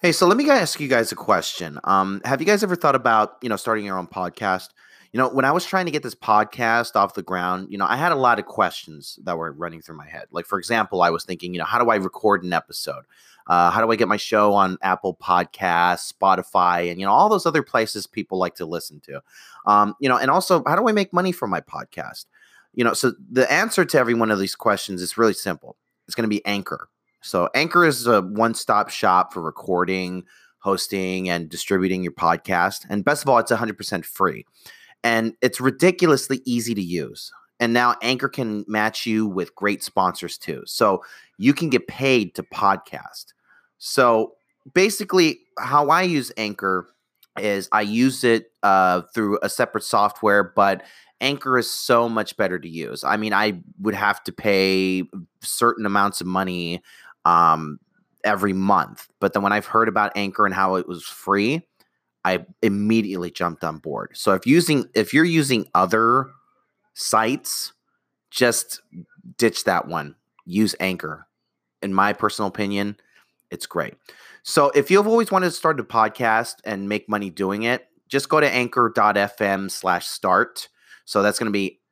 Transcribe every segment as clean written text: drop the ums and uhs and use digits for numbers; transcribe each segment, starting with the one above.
Hey, so let me ask you guys a question. Have you guys ever thought about, starting your own podcast? When I was trying to get this podcast off the ground, I had a lot of questions that were running through my head. Like, for example, I was thinking, how do I record an episode? How do I get my show on Apple Podcasts, Spotify, and, all those other places people like to listen to? And also, how do I make money from my podcast? So the answer to every one of these questions is really simple. It's going to be Anchor. So Anchor is a one-stop shop for recording, hosting, and distributing your podcast. And best of all, it's 100% free. And it's ridiculously easy to use. And now Anchor can match you with great sponsors too. So you can get paid to podcast. So basically, how I use Anchor is I use it through a separate software, but Anchor is so much better to use. I mean, I would have to pay certain amounts of money every month. But then when I've heard about Anchor and how it was free, I immediately jumped on board. So if you're using other sites, just ditch that one. Use Anchor. In my personal opinion, it's great. So if you've always wanted to start a podcast and make money doing it, just go to anchor.fm/start. So that's going to be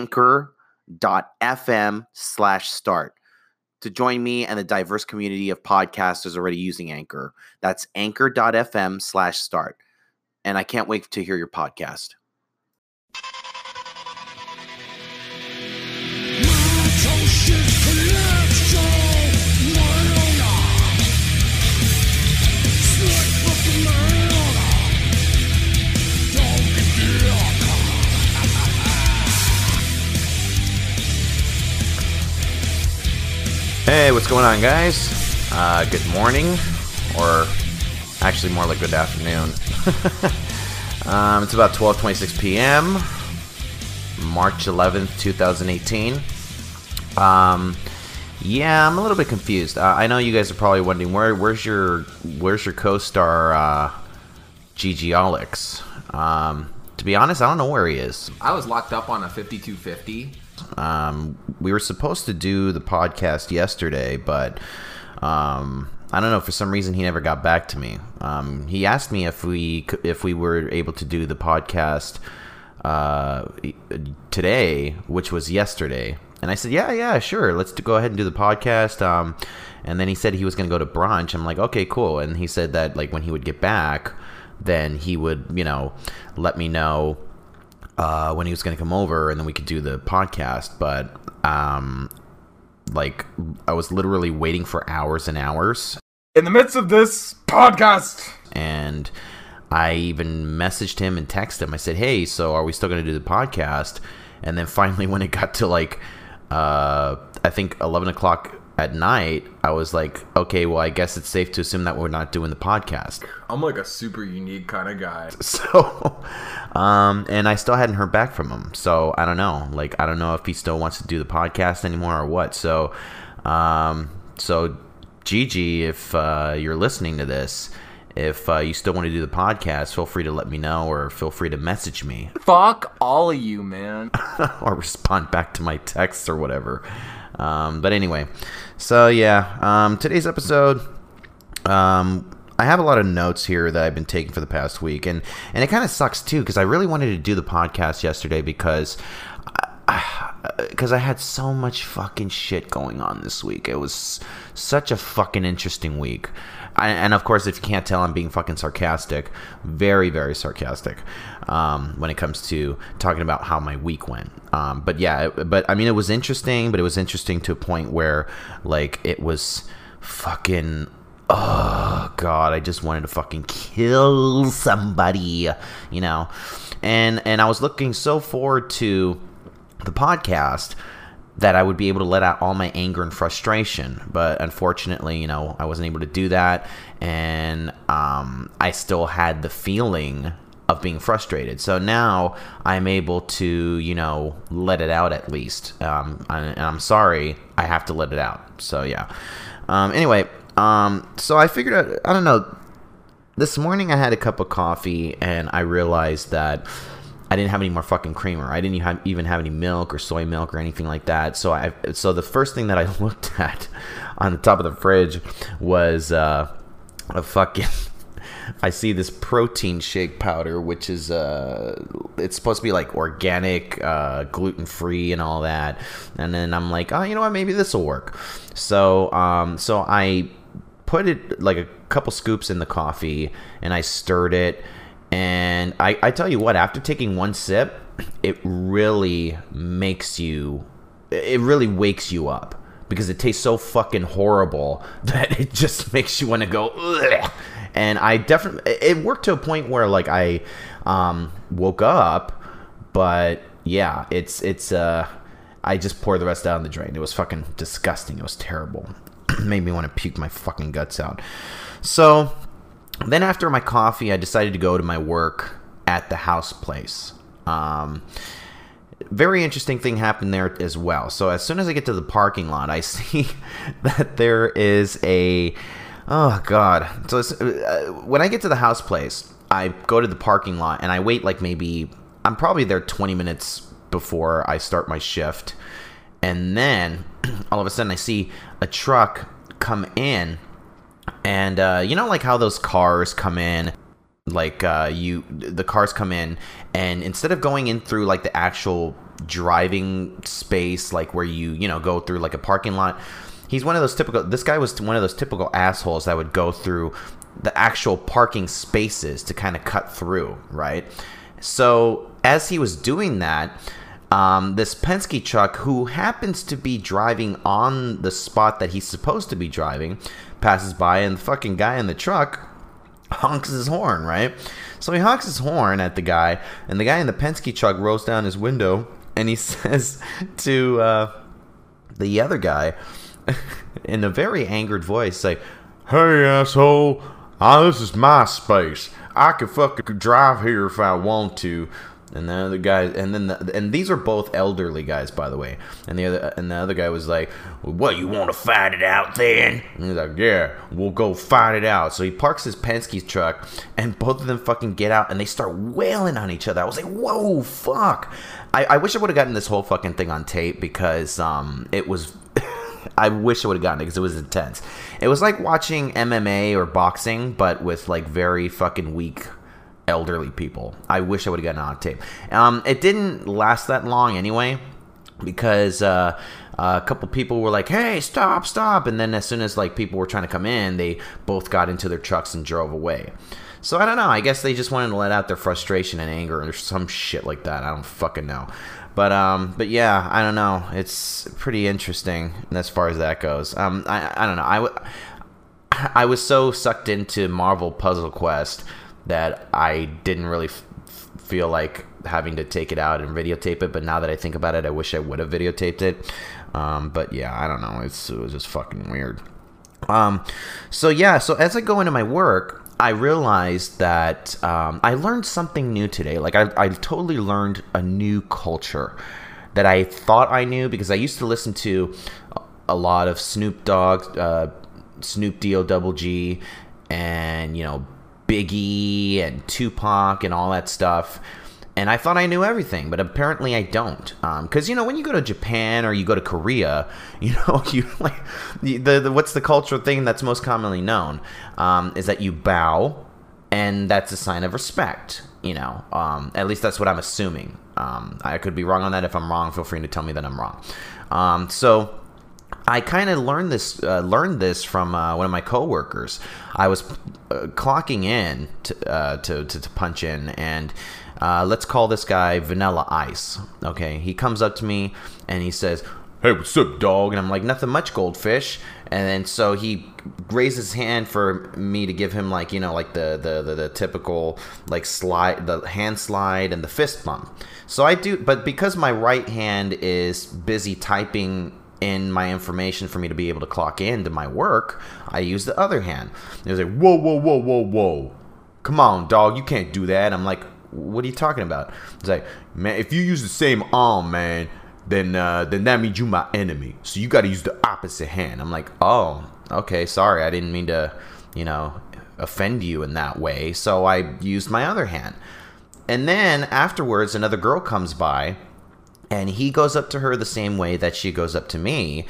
anchor.fm/start. To join me and the diverse community of podcasters already using Anchor. That's anchor.fm/start. And I can't wait to hear your podcast. Hey, what's going on, guys? Good morning, or actually more like good afternoon. It's about 12:26 p.m., March 11th, 2018. Yeah, I'm a little bit confused. I know you guys are probably wondering where's your co-star Gigi Alex. To be honest, I don't know where he is. I was locked up on a 5250. We were supposed to do the podcast yesterday, but I don't know, for some reason he never got back to me. He asked me if we were able to do the podcast today, which was yesterday, and I said yeah, sure, let's go ahead and do the podcast. And then he said he was going to go to brunch. I'm like, okay, cool. And he said that like when he would get back, then he would let me know when he was going to come over, and then we could do the podcast. But like, I was literally waiting for hours and hours in the midst of this podcast, and I even messaged him and texted him. I said, hey, so are we still going to do the podcast? And then finally, when it got to like I think 11 o'clock at night, I was like, okay, well, I guess it's safe to assume that we're not doing the podcast. I'm like a super unique kind of guy. So, and I still hadn't heard back from him. So I don't know. Like, I don't know if he still wants to do the podcast anymore or what. So, so Gigi, if you're listening to this, if you still want to do the podcast, feel free to let me know, or feel free to message me. Fuck all of you, man. Or respond back to my texts or whatever. But anyway, so yeah, today's episode, I have a lot of notes here that I've been taking for the past week, and it kind of sucks too, because I really wanted to do the podcast yesterday because I had so much fucking shit going on this week. It was such a fucking interesting week. And of course, if you can't tell, I'm being fucking sarcastic. Very, very sarcastic when it comes to talking about how my week went. But yeah, I mean, it was interesting, but it was interesting to a point where, like, it was fucking, oh, God, I just wanted to fucking kill somebody, And I was looking so forward to the podcast that I would be able to let out all my anger and frustration. But unfortunately, I wasn't able to do that. And I still had the feeling of being frustrated. So now I'm able to, let it out at least. And I'm sorry, I have to let it out. So yeah. Anyway, so I figured out, I don't know, this morning I had a cup of coffee and I realized that I didn't have any more fucking creamer. I didn't even have any milk or soy milk or anything like that. So the first thing that I looked at on the top of the fridge was a fucking I see this protein shake powder, which is it's supposed to be like organic, gluten free, and all that. And then I'm like, oh, you know what? Maybe this will work. So I put it like a couple scoops in the coffee, and I stirred it. And I tell you what, after taking one sip, it really wakes you up. Because it tastes so fucking horrible that it just makes you want to go, ugh. And I definitely, it worked to a point where like I woke up, but yeah, it's I just poured the rest down the drain. It was fucking disgusting. It was terrible. Made me want to puke my fucking guts out. So then after my coffee, I decided to go to my work at the house place. Very interesting thing happened there as well. So as soon as I get to the parking lot, I see that there is a... Oh, God. So when I get to the house place, I go to the parking lot, and I wait like maybe... I'm probably there 20 minutes before I start my shift. And then, all of a sudden, I see a truck come in. And, you know like how those cars come in... Like the cars come in, and instead of going in through like the actual driving space, like where you go through like a parking lot, this guy was one of those typical assholes that would go through the actual parking spaces to kind of cut through, right? So as he was doing that, this Penske truck, who happens to be driving on the spot that he's supposed to be driving, passes by, and the fucking guy in the truck honks his horn, right? So he honks his horn at the guy, and the guy in the Penske truck rolls down his window, and he says to the other guy, in a very angered voice, like, "Hey, asshole, this is my space. I can fucking drive here if I want to." And the other guy, and these are both elderly guys, by the way. And the other guy was like, "What, you want to fight it out then?" And he's like, "Yeah, we'll go fight it out." So he parks his Penske truck, and both of them fucking get out, and they start wailing on each other. I was like, "Whoa, fuck!" I wish I would have gotten this whole fucking thing on tape, because it was. I wish I would have gotten it, because it was intense. It was like watching MMA or boxing, but with like very fucking weak elderly people. I wish I would have gotten it on tape. It didn't last that long anyway, because a couple people were like, "Hey, stop," and then as soon as like people were trying to come in, they both got into their trucks and drove away. So I don't know, I guess they just wanted to let out their frustration and anger or some shit like that. I don't fucking know. But yeah, I don't know. It's pretty interesting as far as that goes. I don't know. I was so sucked into Marvel Puzzle Quest that I didn't really feel like having to take it out and videotape it. But now that I think about it, I wish I would have videotaped it. But yeah, I don't know. It was just fucking weird. So as I go into my work, I realized that I learned something new today. Like I totally learned a new culture that I thought I knew, because I used to listen to a lot of Snoop Dogg, Snoop D-O double G, and Biggie and Tupac and all that stuff, and I thought I knew everything, but apparently I don't. Because when you go to Japan or you go to Korea, you like what's the cultural thing that's most commonly known is that you bow, and that's a sign of respect. At least that's what I'm assuming. I could be wrong on that. If I'm wrong, feel free to tell me that I'm wrong. So I kind of learned this from one of my coworkers. I was clocking in to punch in, and let's call this guy Vanilla Ice. Okay, he comes up to me and he says, "Hey, what's up, dog?" And I'm like, "Nothing much, Goldfish." And then so he raises his hand for me to give him like the typical like slide, the hand slide and the fist bump. So I do, but because my right hand is busy typing in my information for me to be able to clock into my work, I use the other hand. He was like, whoa, come on, dog, you can't do that. I'm like, what are you talking about? He's like, man, if you use the same arm, man, then that means you my enemy, so you got to use the opposite hand. I'm like, oh, okay, sorry, I didn't mean to offend you in that way. So I used my other hand. And then afterwards, another girl comes by, and he goes up to her the same way that she goes up to me.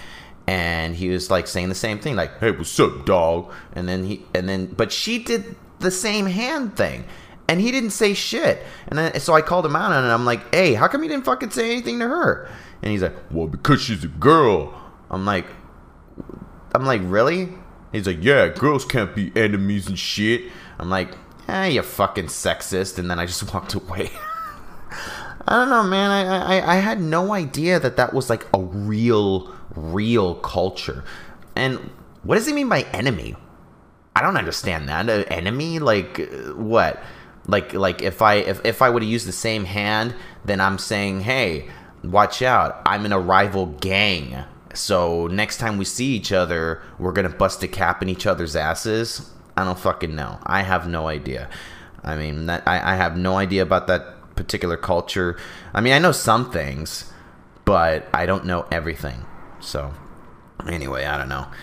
and he was like saying the same thing, like, "Hey, what's up, dog?" But she did the same hand thing, and he didn't say shit. And then so I called him out on it. I'm like, "Hey, how come you didn't fucking say anything to her?" And he's like, "Well, because she's a girl." I'm like, really? He's like, "Yeah, girls can't be enemies and shit." I'm like, you fucking sexist. And then I just walked away. I don't know, man. I had no idea that was like a real culture. And what does he mean by enemy? I don't understand that. An enemy? Like what? Like if I would have used the same hand, then I'm saying, hey, watch out, I'm in a rival gang. So next time we see each other, we're gonna bust a cap in each other's asses. I don't fucking know. I have no idea. I mean, I have no idea about that particular culture. I mean, I know some things, but I don't know everything. So anyway, I don't know.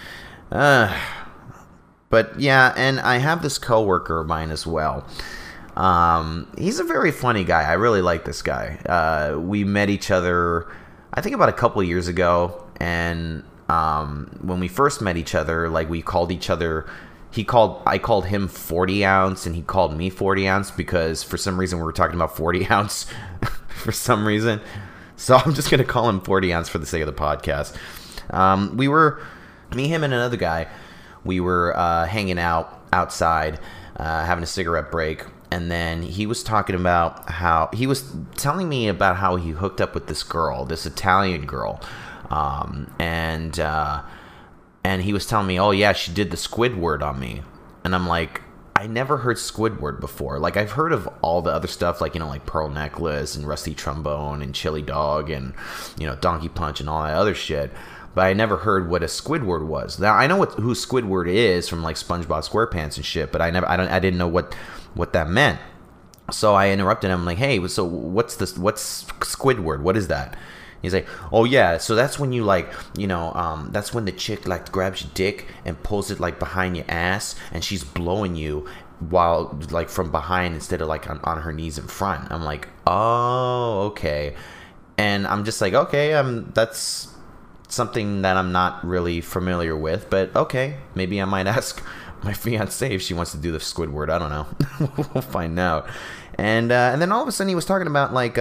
But yeah, and I have this coworker of mine as well. He's a very funny guy. I really like this guy. We met each other, I think, about a couple of years ago. And when we first met each other, like, we called each other, I called him 40 ounce and he called me 40 ounce because for some reason we were talking about 40 ounce for some reason. So I'm just going to call him 40 ounce for the sake of the podcast. Me, him, and another guy, we were hanging out outside, having a cigarette break. And then he was talking about he was telling me about how he hooked up with this girl, this Italian girl. And he was telling me, oh yeah, she did the Squidward on me. And I'm like, I never heard Squidward before. Like, I've heard of all the other stuff, like, like Pearl Necklace and Rusty Trombone and Chili Dog and, Donkey Punch and all that other shit. But I never heard what a Squidward was. Now, I know who Squidward is from, like, SpongeBob SquarePants and shit, but I didn't know what that meant. So I interrupted him, like, hey, so what's Squidward? What is that? He's like, oh yeah, so that's when you, like, that's when the chick, like, grabs your dick and pulls it, like, behind your ass, and she's blowing you while, like, from behind instead of, like, on her knees in front. I'm like, oh, okay. And I'm just like, okay, that's something that I'm not really familiar with, but okay, maybe I might ask my fiance if she wants to do the Squidward. I don't know. We'll find out. And then all of a sudden he was talking about, like,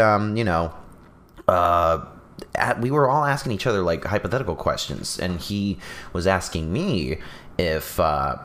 we were all asking each other, like, hypothetical questions, and he was asking me if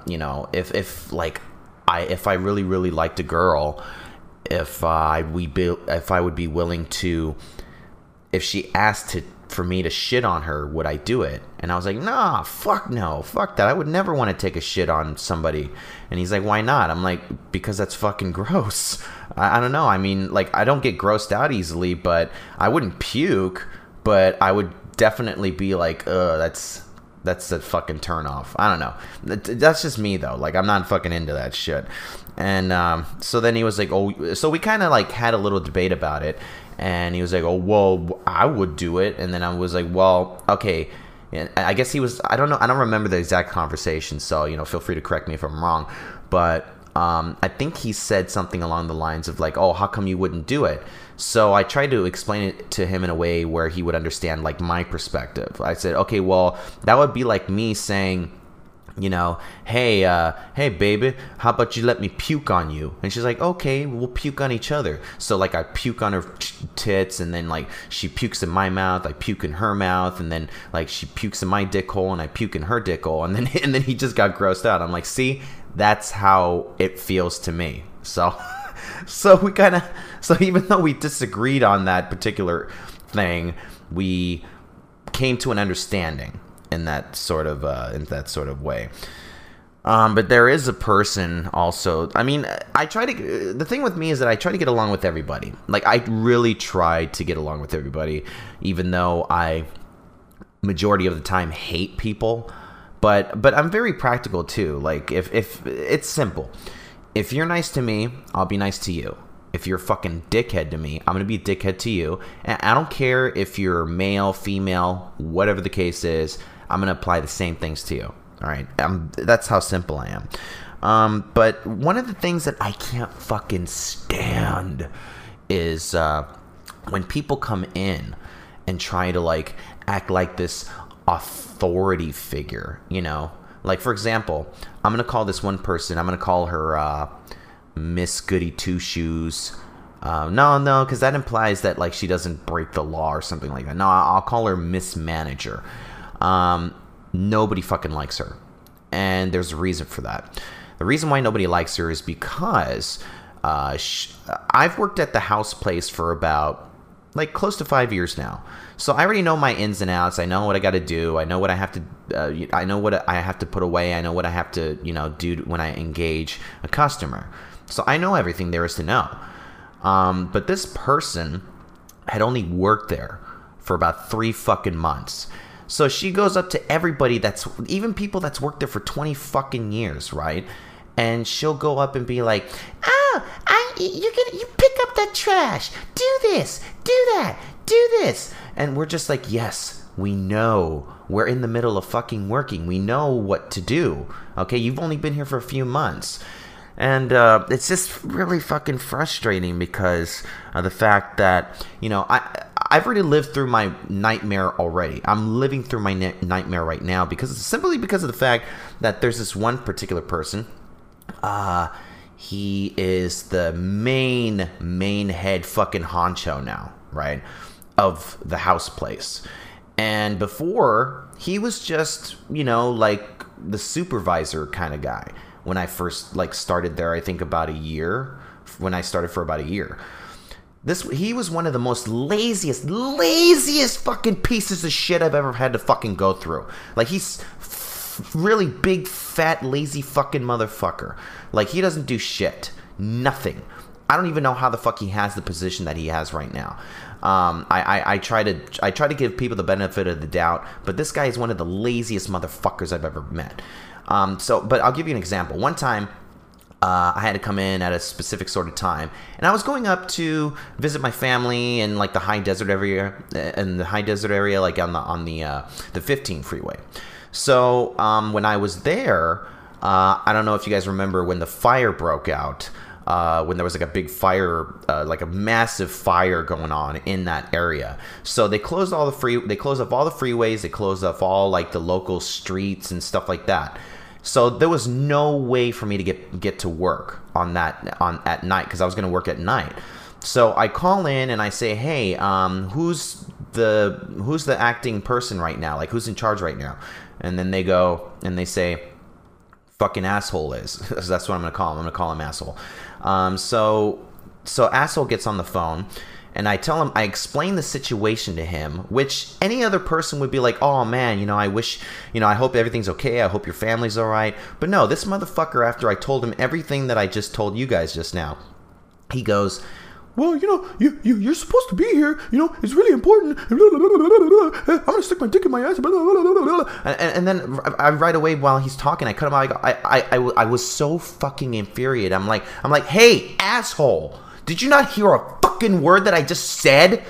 if I really, really liked a girl, if I would be willing to, if she asked for me to shit on her, would I do it? And I was like, nah, fuck no, fuck that. I would never want to take a shit on somebody. And he's like, why not? I'm like, because that's fucking gross. I don't know. I mean, like, I don't get grossed out easily, but I wouldn't puke, but I would definitely be like, that's a fucking turn off. I don't know. That's just me though. Like, I'm not fucking into that shit. And so then he was like, oh, so we kind of, like, had a little debate about it. And he was like, oh, well, I would do it. And then I was like, well, okay. And I guess he was, I don't know. I don't remember the exact conversation. So, feel free to correct me if I'm wrong. But I think he said something along the lines of, like, oh, how come you wouldn't do it? So I tried to explain it to him in a way where he would understand, like, my perspective. I said, okay, well, that would be like me saying, hey, baby, how about you let me puke on you? And she's like, okay, we'll puke on each other. So, like, I puke on her tits, and then, like, she pukes in my mouth, I puke in her mouth, and then, like, she pukes in my dick hole, and I puke in her dick hole, and then he just got grossed out. I'm like, see, that's how it feels to me. So even though we disagreed on that particular thing, we came to an understanding in that sort of way. But there is a person also. I mean, the thing with me is that I try to get along with everybody. Like, I really try to get along with everybody, even though I majority of the time hate people. But I'm very practical too. Like, if it's simple. If you're nice to me, I'll be nice to you. If you're a fucking dickhead to me, I'm going to be a dickhead to you. And I don't care if you're male, female, whatever the case is, I'm going to apply the same things to you. All right? That's how simple I am. But one of the things that I can't fucking stand is when people come in and try to, like, act like this authority figure, you know? Like, for example, I'm going to call this one person, I'm going to call her Miss Goody Two Shoes. No, because that implies that, like, she doesn't break the law or something like that. No, I'll call her Miss Manager. Nobody fucking likes her. And there's a reason for that. The reason why nobody likes her is because I've worked at the house place for about, like, close to 5 years now. So I already know my ins and outs. I know what I got to do. I know what I have to. I know what I have to put away. I know what I have to, you know, do when I engage a customer. So I know everything there is to know. But this person had only worked there for about 3 fucking months. So she goes up to everybody even people that's worked there for 20 fucking years, right? And she'll go up and be like, you pick up that trash. Do this, do that, do this. And we're just like, yes, we know. We're in the middle of fucking working. We know what to do. Okay, you've only been here for a few months. And it's just really fucking frustrating because of the fact that, you know, I've already lived through my nightmare already. I'm living through my nightmare right now simply because of the fact that there's this one particular person. He is the main head fucking honcho now, right, of the house place. And before, he was just, you know, like the supervisor kind of guy. When I first, like, started there, I think about a year. When I started for about a year. He was one of the most laziest fucking pieces of shit I've ever had to fucking go through. Like, he's really big, fat, lazy fucking motherfucker. Like, he doesn't do shit. Nothing. I don't even know how the fuck he has the position that he has right now. I try to give people the benefit of the doubt, but this guy is one of the laziest motherfuckers I've ever met. But I'll give you an example. One time, I had to come in at a specific sort of time, and I was going up to visit my family in, like, the high desert area, like on the 15 freeway. So when I was there, I don't know if you guys remember when the fire broke out. When there was, like, a big fire, like a massive fire going on in that area. So they closed off all the freeways, they closed off all, like, the local streets and stuff like that. So there was no way for me to get to work at night, because I was going to work at night. So I call in and I say, hey, who's the acting person right now? Like, who's in charge right now? And then they go and they say, fucking asshole is. That's what I'm going to call him. I'm going to call him asshole. So asshole gets on the phone, and I tell him, I explain the situation to him, which any other person would be like, oh man, you know, I hope everything's okay. I hope your family's all right. But no, this motherfucker, after I told him everything that I just told you guys just now, he goes, well, you know, you're supposed to be here. You know, it's really important. I'm gonna stick my dick in my ass. And then right away, while he's talking, I cut him out. I was so fucking infuriated. I'm like, hey, asshole! Did you not hear a fucking word that I just said?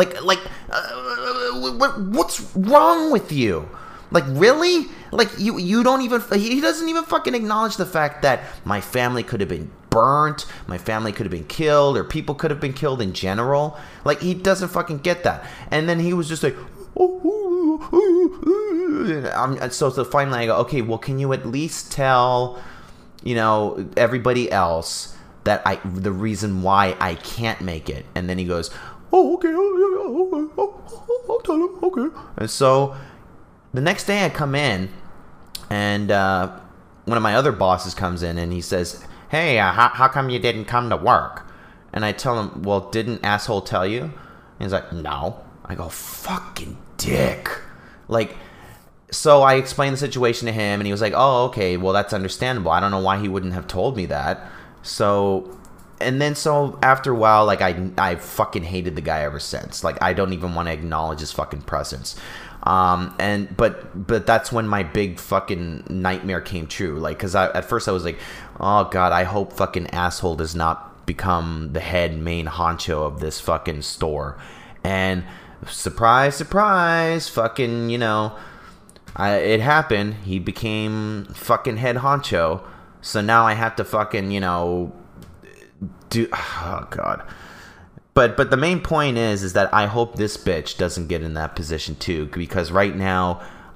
What's wrong with you? Like, really? Like, you don't even... He doesn't even fucking acknowledge the fact that my family could have been burnt, my family could have been killed, or people could have been killed in general. Like, he doesn't fucking get that. And then he was just like... So finally I go, okay, well, can you at least tell, you know, everybody else that the reason why I can't make it? And then he goes, oh, okay, I'll tell him, okay. And so... the next day I come in, and one of my other bosses comes in, and he says, hey, how come you didn't come to work? And I tell him, well, didn't asshole tell you? And he's like, no. I go, fucking dick. Like, so I explained the situation to him, and he was like, oh, okay, well, that's understandable. I don't know why he wouldn't have told me that. So after a while, like, I fucking hated the guy ever since. Like, I don't even want to acknowledge his fucking presence. But that's when my big fucking nightmare came true. Like, cause at first I was like, oh god, I hope fucking asshole does not become the main honcho of this fucking store. And surprise, surprise, fucking, you know, it happened. He became fucking head honcho. So now I have to fucking, you know, oh god. But the main point is that I hope this bitch doesn't get in that position too, because right now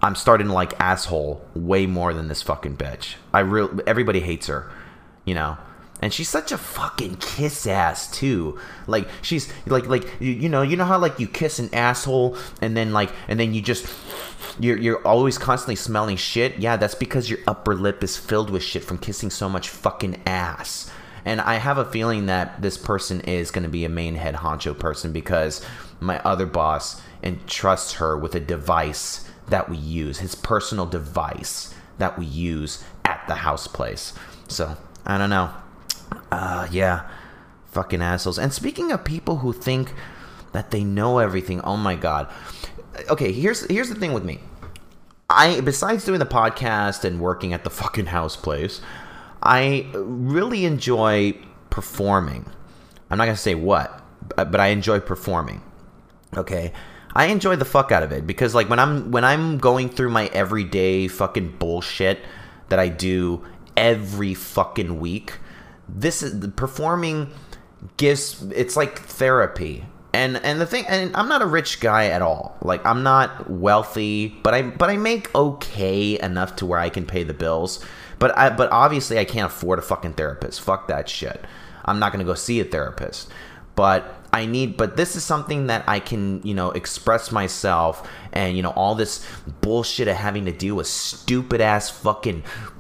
I'm starting to like asshole way more than this fucking bitch. Everybody hates her, you know. And she's such a fucking kiss ass too. Like she's like you know how like you kiss an asshole and then you just you're always constantly smelling shit. Yeah, that's because your upper lip is filled with shit from kissing so much fucking ass. And I have a feeling that this person is going to be a main head honcho person because my other boss entrusts her with a device that we use, his personal device that we use at the house place. So I don't know. Yeah, fucking assholes. And speaking of people who think that they know everything, oh my god. Okay, here's the thing with me. Besides doing the podcast and working at the fucking house place, I really enjoy performing. I'm not gonna say what, but I enjoy performing. Okay, I enjoy the fuck out of it because like when I'm going through my everyday fucking bullshit that I do every fucking week. This is performing it's like therapy. And the thing, and I'm not a rich guy at all. Like I'm not wealthy, but I make okay enough to where I can pay the bills. But obviously I can't afford a fucking therapist. Fuck that shit. I'm not gonna go see a therapist. But this is something that I can, you know, express myself and, you know, all this bullshit of having to deal with stupid ass fucking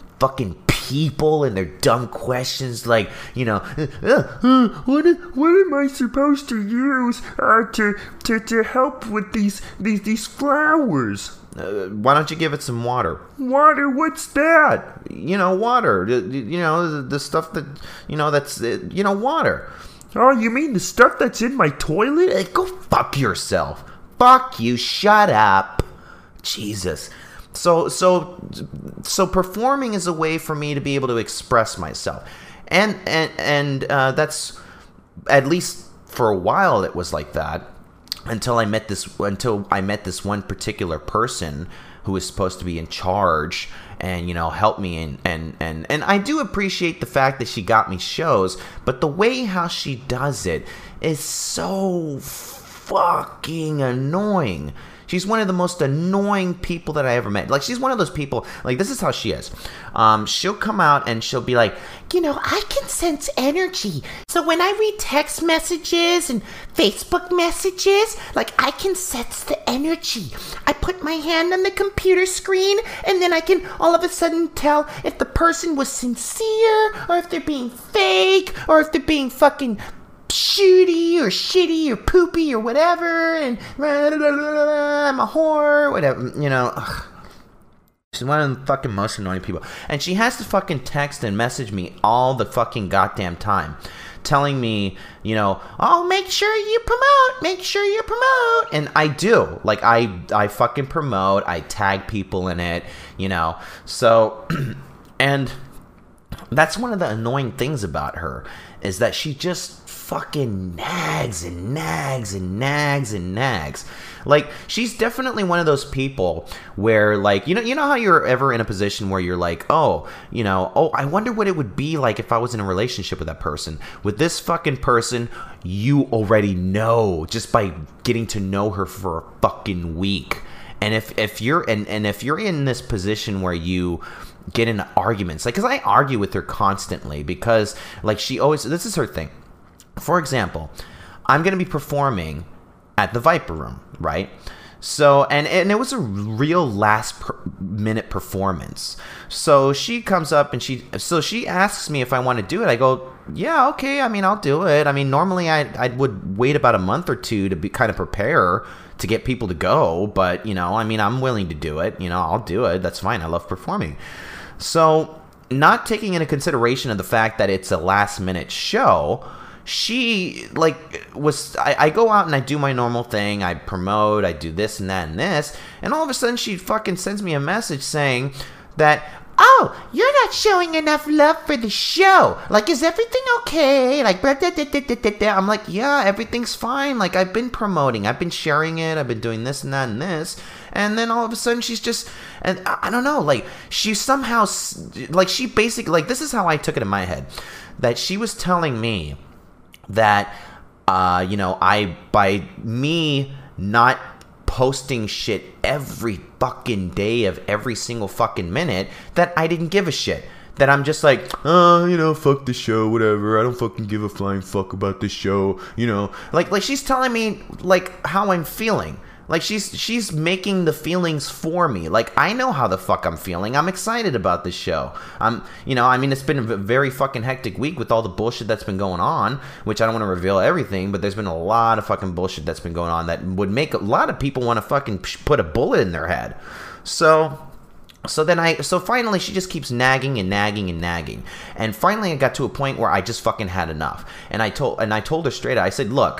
people and their dumb questions like, you know, what am I supposed to use to help with these flowers? Why don't you give it some water? Water? What's that? You know, water. You know, the stuff that, you know, that's, you know, water. Oh, you mean the stuff that's in my toilet? Go fuck yourself. Fuck you. Shut up. Jesus. So performing is a way for me to be able to express myself, and that's, at least for a while it was like that until I met this one particular person who was supposed to be in charge and, you know, help me and I do appreciate the fact that she got me shows, but the way how she does it is so fucking annoying. She's one of the most annoying people that I ever met. Like, she's one of those people, like, this is how she is. She'll come out and she'll be like, you know, I can sense energy. So when I read text messages and Facebook messages, like, I can sense the energy. I put my hand on the computer screen and then I can all of a sudden tell if the person was sincere or if they're being fake or if they're being fucking shitty or poopy or whatever, and I'm a whore, whatever, you know. Ugh. She's one of the fucking most annoying people. And she has to fucking text and message me all the fucking goddamn time, telling me, you know, oh, make sure you promote. And I do. Like, I fucking promote. I tag people in it, you know. So, and that's one of the annoying things about her, is that she just fucking nags and nags and nags and nags. Like, she's definitely one of those people where, like, you know how you're ever in a position where you're like, oh, you know, oh, I wonder what it would be like if I was in a relationship with that person. With this fucking person, you already know just by getting to know her for a fucking week. And if you're in this position where you get into arguments, like, because I argue with her constantly because, like, this is her thing. For example, I'm going to be performing at the Viper Room, right? So, and it was a real last-minute performance. So she comes up and she asks me if I want to do it. I go, yeah, okay. I mean, I'll do it. I mean, normally I would wait about a month or two to kind of prepare to get people to go. But, you know, I mean, I'm willing to do it. You know, I'll do it. That's fine. I love performing. So, not taking into consideration of the fact that it's a last-minute show, she, like, I go out and I do my normal thing. I promote, I do this and that and this. And all of a sudden, she fucking sends me a message saying that, oh, you're not showing enough love for the show. Like, is everything okay? Like, blah, blah, blah, blah, blah, blah. I'm like, yeah, everything's fine. Like, I've been promoting. I've been sharing it. I've been doing this and that and this. And then all of a sudden, she's just, and I don't know, like, she somehow, like, she basically, like, this is how I took it in my head. That she was telling me that, you know, by me not posting shit every fucking day of every single fucking minute that I didn't give a shit. That I'm just like, fuck the show, whatever. I don't fucking give a flying fuck about this show, Like she's telling me, like, how I'm feeling. Like, she's making the feelings for me. Like, I know how the fuck I'm feeling. I'm excited about this show. It's been a very fucking hectic week with all the bullshit that's been going on, which I don't want to reveal everything, but there's been a lot of fucking bullshit that's been going on that would make a lot of people want to fucking put a bullet in their head. So finally she just keeps nagging and nagging and nagging. And finally I got to a point where I just fucking had enough. And I told her straight out, I said, look,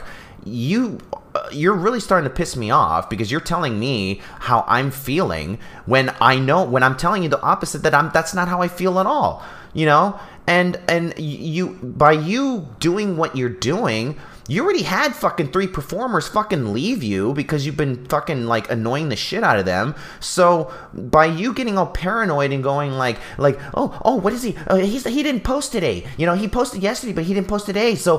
you're really starting to piss me off because you're telling me how I'm feeling when I'm telling you the opposite, that's not how I feel at all, and by you doing what you're doing, you already had fucking 3 performers fucking leave you because you've been fucking, like, annoying the shit out of them. So by you getting all paranoid and going like, oh, what is he? He didn't post today. He posted yesterday, but he didn't post today. So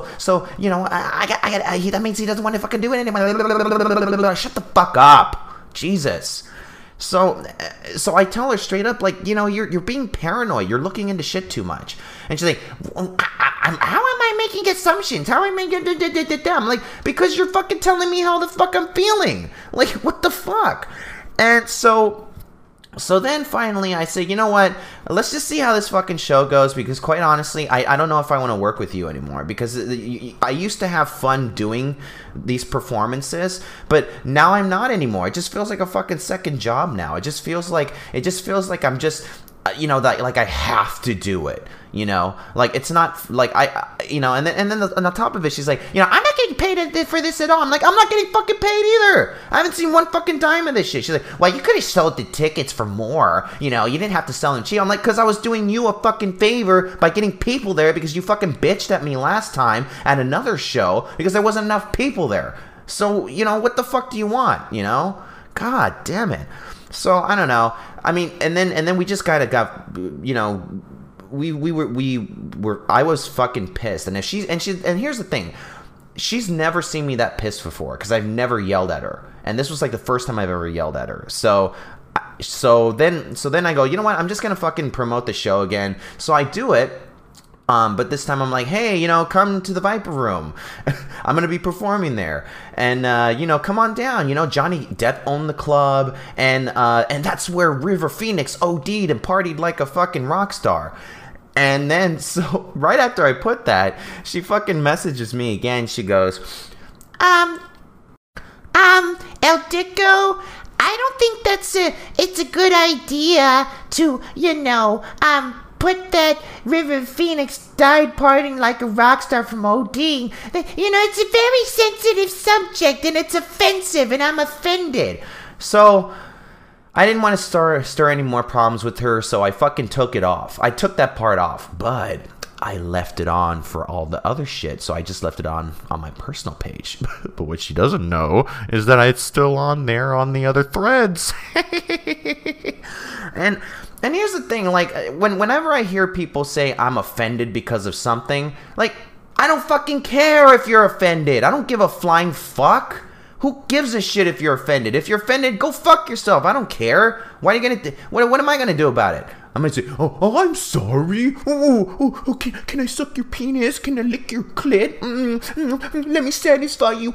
that means he doesn't want to fucking do it anymore. Shut the fuck up, Jesus. So I tell her straight up, like, you're being paranoid. You're looking into shit too much. And she's like, how am I making assumptions? How am I making... I'm like, because you're fucking telling me how the fuck I'm feeling. Like, what the fuck? And so then finally I say, you know what? Let's just see how this fucking show goes, because quite honestly, I don't know if I want to work with you anymore, because I used to have fun doing these performances, but now I'm not anymore. It just feels like a fucking second job now. It just feels like I'm just... that, like, I have to do it, like, it's not like and then on top of it, she's like, I'm not getting paid for this at all. I'm like, I'm not getting fucking paid either. I haven't seen one fucking dime of this shit. She's like, well, you could have sold the tickets for more, you didn't have to sell them cheap. I'm like, because I was doing you a fucking favor by getting people there, because you fucking bitched at me last time at another show because there wasn't enough people there. So, what the fuck do you want, God damn it. So I don't know. I mean, and then we just kind of got, we were. I was fucking pissed. And here's the thing, she's never seen me that pissed before, because I've never yelled at her, and this was like the first time I've ever yelled at her. So then I go, you know what? I'm just gonna fucking promote the show again. So I do it. But this time I'm like, hey, come to the Viper Room. I'm going to be performing there. And, come on down. Johnny Depp owned the club. And that's where River Phoenix OD'd and partied like a fucking rock star. And then, so, right after I put that, she fucking messages me again. She goes, El Dico, I don't think it's a good idea to, put that River Phoenix died partying like a rock star from OD. It's a very sensitive subject, and it's offensive, and I'm offended. So I didn't want to stir any more problems with her, so I fucking took it off. I took that part off, but I left it on for all the other shit, so I just left it on my personal page. But what she doesn't know is that it's still on there on the other threads. And here's the thing, like, whenever I hear people say I'm offended because of something, like, I don't fucking care if you're offended. I don't give a flying fuck. Who gives a shit if you're offended? If you're offended, go fuck yourself. I don't care. What are you gonna? What am I gonna do about it? I'm gonna say, oh, I'm sorry. Can I suck your penis? Can I lick your clit? Let me satisfy you.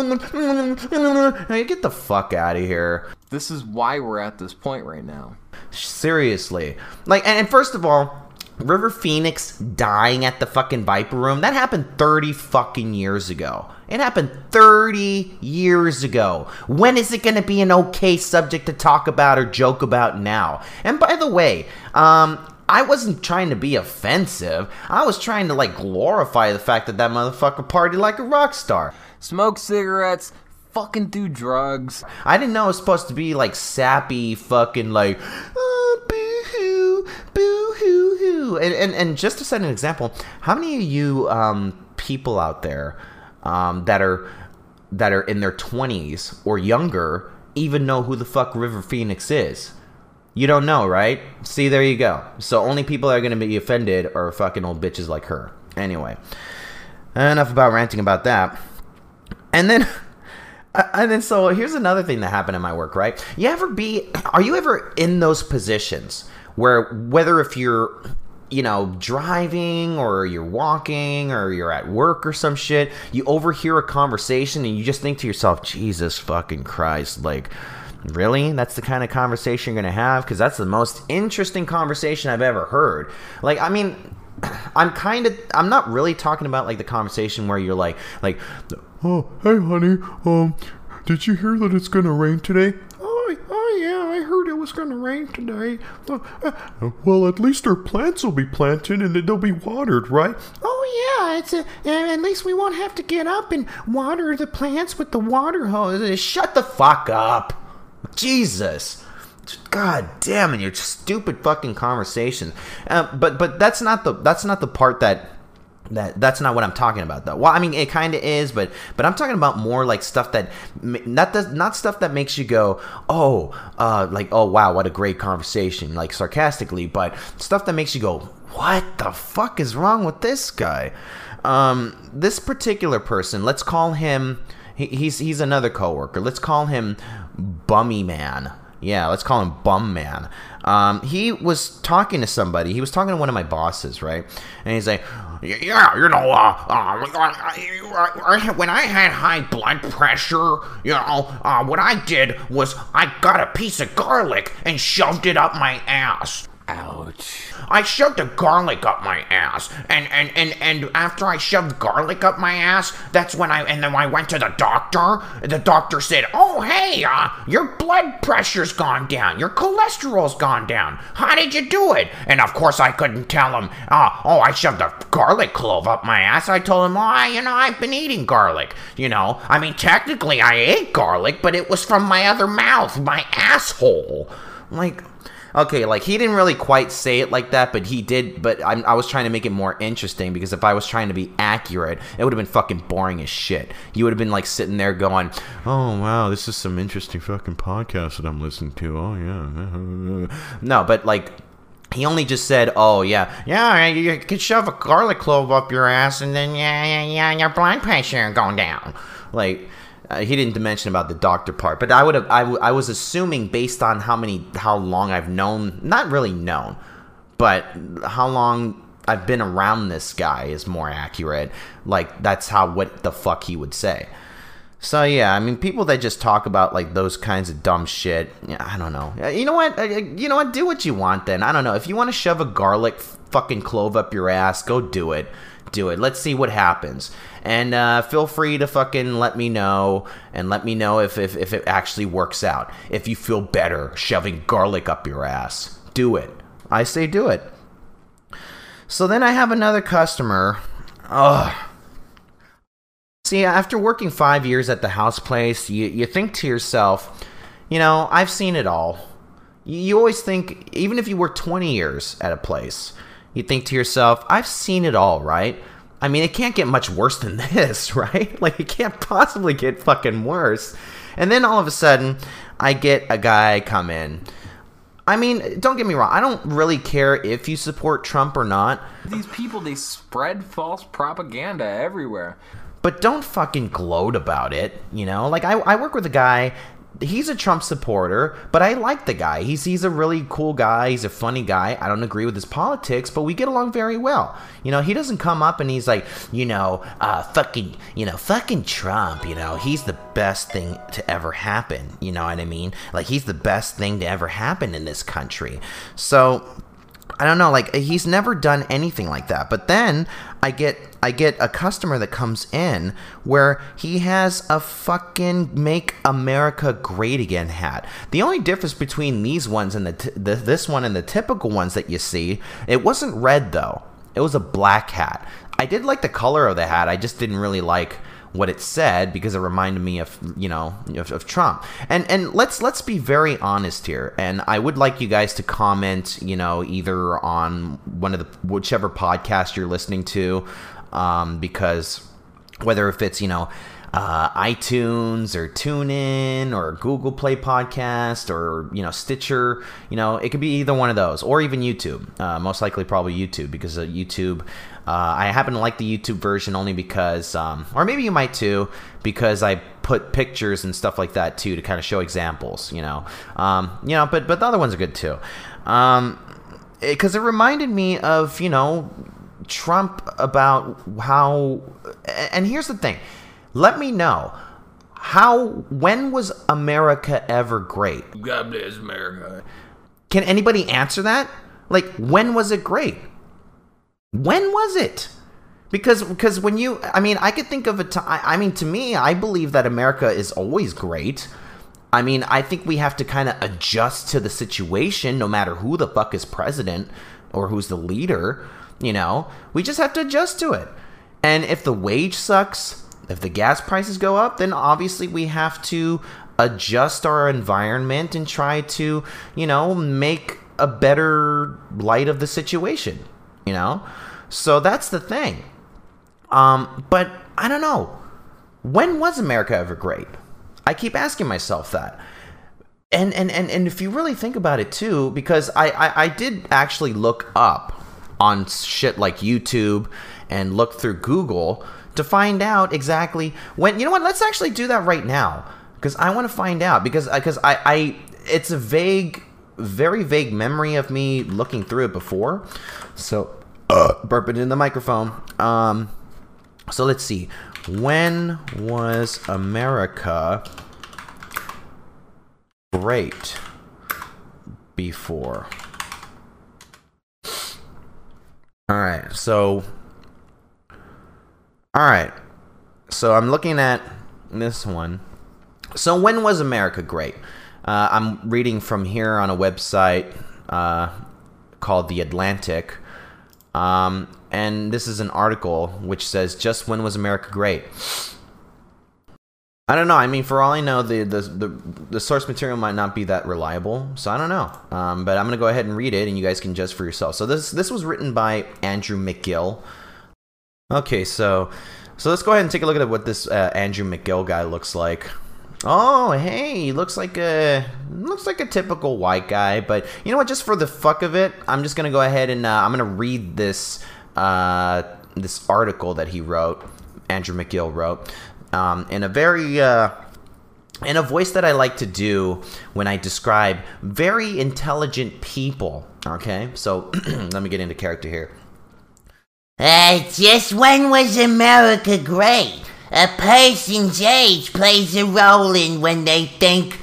Now, get the fuck out of here. This is why we're at this point right now. Seriously. Like, and first of all, River Phoenix dying at the fucking Viper Room, that happened 30 fucking years ago. It happened 30 years ago. When is it going to be an okay subject to talk about or joke about now? And by the way, I wasn't trying to be offensive. I was trying to, like, glorify the fact that that motherfucker partied like a rock star. Smoke cigarettes, fucking do drugs. I didn't know it was supposed to be, like, sappy fucking, like, oh, boo-hoo, boo-hoo-hoo. And just to set an example, how many of you people out there that are in their 20s or younger even know who the fuck River Phoenix is? You don't know, right? See, there you go. So only people that are going to be offended are fucking old bitches like her. Anyway, enough about ranting about that. And then And then so here's another thing that happened in my work, right? Are you ever in those positions where whether if you're, driving or you're walking or you're at work or some shit, you overhear a conversation and you just think to yourself, Jesus fucking Christ, like, really? That's the kind of conversation you're going to have? Because that's the most interesting conversation I've ever heard. Like, I mean, I'm not really talking about like the conversation where you're like, oh, hey honey, did you hear that it's gonna rain today? Oh yeah, I heard it was gonna rain today. Well, at least our plants will be planted and they'll be watered, right? Oh yeah, at least we won't have to get up and water the plants with the water hose. Shut the fuck up. Jesus. God damn it, your stupid fucking conversation. But that's not the part that's not what I'm talking about, though. Well, I mean, it kind of is, but I'm talking about more like stuff that not stuff that makes you go, oh wow, what a great conversation, like sarcastically, but stuff that makes you go, what the fuck is wrong with this guy? This particular person, let's call him. He's another coworker. Let's call him Bummy Man. Yeah, let's call him Bum Man. He was talking to somebody. He was talking to one of my bosses, right? And he's like, yeah, when I had high blood pressure, what I did was I got a piece of garlic and shoved it up my ass. Ouch. I shoved the garlic up my ass, and after I shoved garlic up my ass, that's when then I went to the doctor. The doctor said, oh, hey, your blood pressure's gone down, your cholesterol's gone down. How did you do it? And of course I couldn't tell him, I shoved a garlic clove up my ass. I told him, I've been eating garlic. I mean, technically I ate garlic, but it was from my other mouth, my asshole. Like, okay, like, he didn't really quite say it like that, but he did, but I was trying to make it more interesting, because if I was trying to be accurate, it would have been fucking boring as shit. You would have been, like, sitting there going, oh, wow, this is some interesting fucking podcast that I'm listening to, oh, yeah. No, but, like, he only just said, oh, yeah, you could shove a garlic clove up your ass, and then, your blood pressure going down. Like, he didn't mention about the doctor part, but I was assuming, based on how long I've known, not really known, but how long I've been around this guy is more accurate. Like, that's what the fuck he would say. So yeah, I mean, people that just talk about like those kinds of dumb shit, I don't know. You know what? Do what you want then. I don't know. If you want to shove a garlic fucking clove up your ass, go do it. Let's see what happens. And feel free to fucking let me know. And let me know if it actually works out. If you feel better shoving garlic up your ass, do it. I say do it. So then I have another customer. See, after working 5 years at the house place, you think to yourself, I've seen it all. You always think, even if you work 20 years at a place, you think to yourself, I've seen it all, right? I mean, it can't get much worse than this, right? Like, it can't possibly get fucking worse. And then all of a sudden, I get a guy come in. I mean, don't get me wrong. I don't really care if you support Trump or not. These people, they spread false propaganda everywhere. But don't fucking gloat about it, Like, I work with a guy. He's a Trump supporter, but I like the guy. He's a really cool guy. He's a funny guy. I don't agree with his politics, but we get along very well. He doesn't come up and he's like, fucking Trump, he's the best thing to ever happen. You know what I mean? Like, he's the best thing to ever happen in this country. So, I don't know, like, he's never done anything like that. But then I get a customer that comes in where he has a fucking Make America Great Again hat. The only difference between these ones and this one and the typical ones that you see, it wasn't red though. It was a black hat. I did like the color of the hat. I just didn't really like what it said because it reminded me of of Trump. And let's be very honest here. And I would like you guys to comment, either on whichever podcast you're listening to, because whether if it's iTunes or TuneIn or Google Play Podcast or, Stitcher. It could be either one of those, or even YouTube. Most likely probably YouTube, because YouTube, I happen to like the YouTube version only because, or maybe you might too, because I put pictures and stuff like that too to kind of show examples, but the other ones are good too. Because it reminded me of, Trump, about how, and here's the thing, let me know, when was America ever great? God bless America. Can anybody answer that? Like, when was it great? When was it? Because when I could think of a time, to me, I believe that America is always great. I think we have to kind of adjust to the situation, no matter who the fuck is president or who's the leader, We just have to adjust to it. And if the wage sucks, if the gas prices go up, then obviously we have to adjust our environment and try to, make a better light of the situation, So that's the thing. But I don't know. When was America ever great? I keep asking myself that. And if you really think about it too, because I did actually look up on shit like YouTube and look through Google to find out exactly when. You know what? Let's actually do that right now, because I want to find out, because I it's a very vague memory of me looking through it before. So burping in the microphone. So let's see. When was America great before? All right. So I'm looking at this one. So when was America great? I'm reading from here on a website called The Atlantic. And this is an article which says, just when was America great? I don't know. For all I know, the source material might not be that reliable, so I don't know. But I'm going to go ahead and read it, and you guys can judge for yourself. So this was written by Andrew McGill. Okay, so let's go ahead and take a look at what this Andrew McGill guy looks like. Oh, hey, he looks like a typical white guy, but you know what? Just for the fuck of it, I'm just gonna go ahead and I'm gonna read this this article that he wrote, Andrew McGill wrote, in a very in a voice that I like to do when I describe very intelligent people. Okay, so let me get into character here. Just when was America great? A person's age plays a role in when they think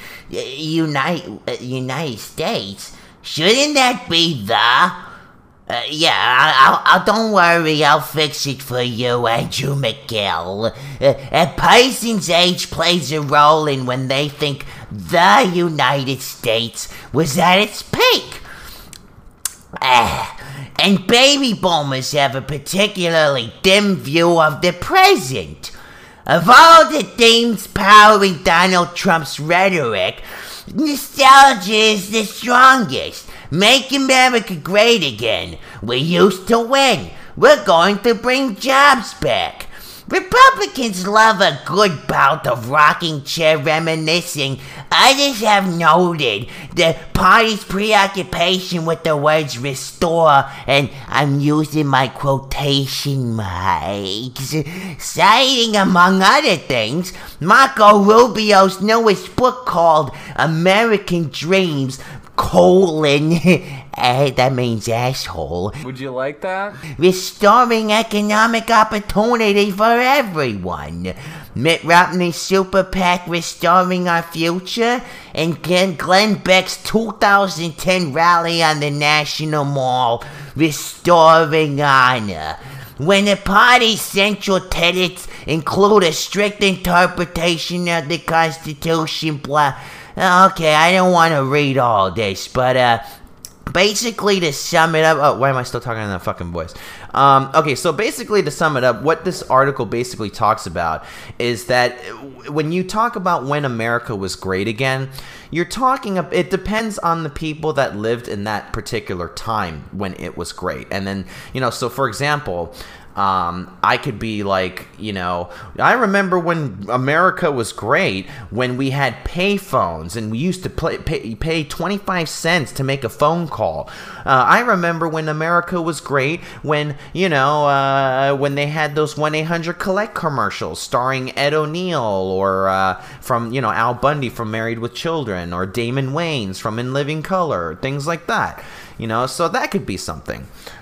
United States. Shouldn't that be the? I'll don't worry, I'll fix it for you, Andrew McGill. A person's age plays a role in when they think the United States was at its peak. And baby boomers have a particularly dim view of the present. Of all the themes powering Donald Trump's rhetoric, nostalgia is the strongest. Make America great again. We used to win. We're going to bring jobs back. Republicans love a good bout of rocking chair reminiscing. Others have noted the party's preoccupation with the words restore, and I'm using my quotation marks, citing, among other things, Marco Rubio's newest book called American Dreams, that means asshole. Would you like that? Restoring economic opportunity for everyone. Mitt Romney's super PAC Restoring Our Future, and Glenn Beck's 2010 rally on the National Mall, Restoring Honor. When the party's central tenets include a strict interpretation of the Constitution, blah. Okay, I don't want to read all this, but basically to sum it up, why am I still talking in that fucking voice? Okay, so basically to sum it up, what this article basically talks about is that when you talk about when America was great again, you're talking, it depends on the people that lived in that particular time when it was great. And then, so for example, I could be like, you know, I remember when America was great, when we had payphones and we used to pay 25 cents to make a phone call. I remember when America was great, when, you know, when they had those 1-800-COLLECT commercials starring Ed O'Neill or from, you know, Al Bundy from Married with Children, or Damon Wayans from In Living Color, things like that. You know, so that could be something.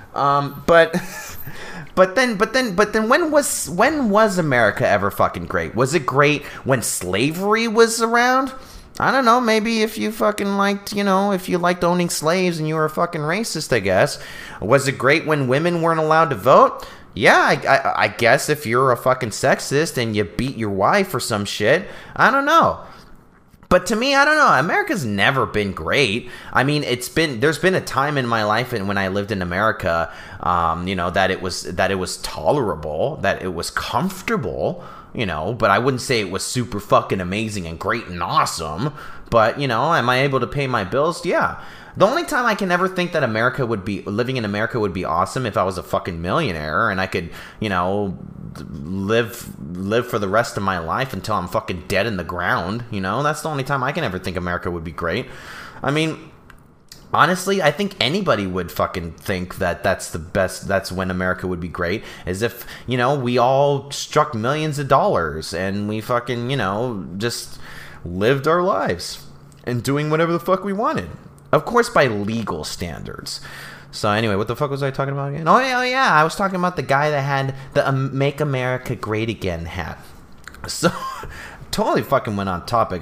But then when was America ever fucking great? Was it great when slavery was around? I don't know, maybe if you fucking liked, you know, if you liked owning slaves and you were a fucking racist, I guess. Was it great when women weren't allowed to vote? Yeah, I guess if you're a fucking sexist and you beat your wife or some shit, I don't know. But to me, I don't know. America's never been great. I mean, there's been a time in my life and when I lived in America, you know, that it was tolerable, that it was comfortable, you know, but I wouldn't say it was super fucking amazing and great and awesome. But, you know, am I able to pay my bills? Yeah. The only time I can ever think that living in America would be awesome if I was a fucking millionaire and I could, you know, live for the rest of my life until I'm fucking dead in the ground, you know? That's the only time I can ever think America would be great. I mean, honestly, I think anybody would fucking think that that's when America would be great, is if, you know, we all struck millions of dollars and we fucking, you know, just lived our lives and doing whatever the fuck we wanted. Of course, by legal standards. So anyway, what the fuck was I talking about again? Oh yeah, I was talking about the guy that had the Make America Great Again hat. So totally fucking went off topic.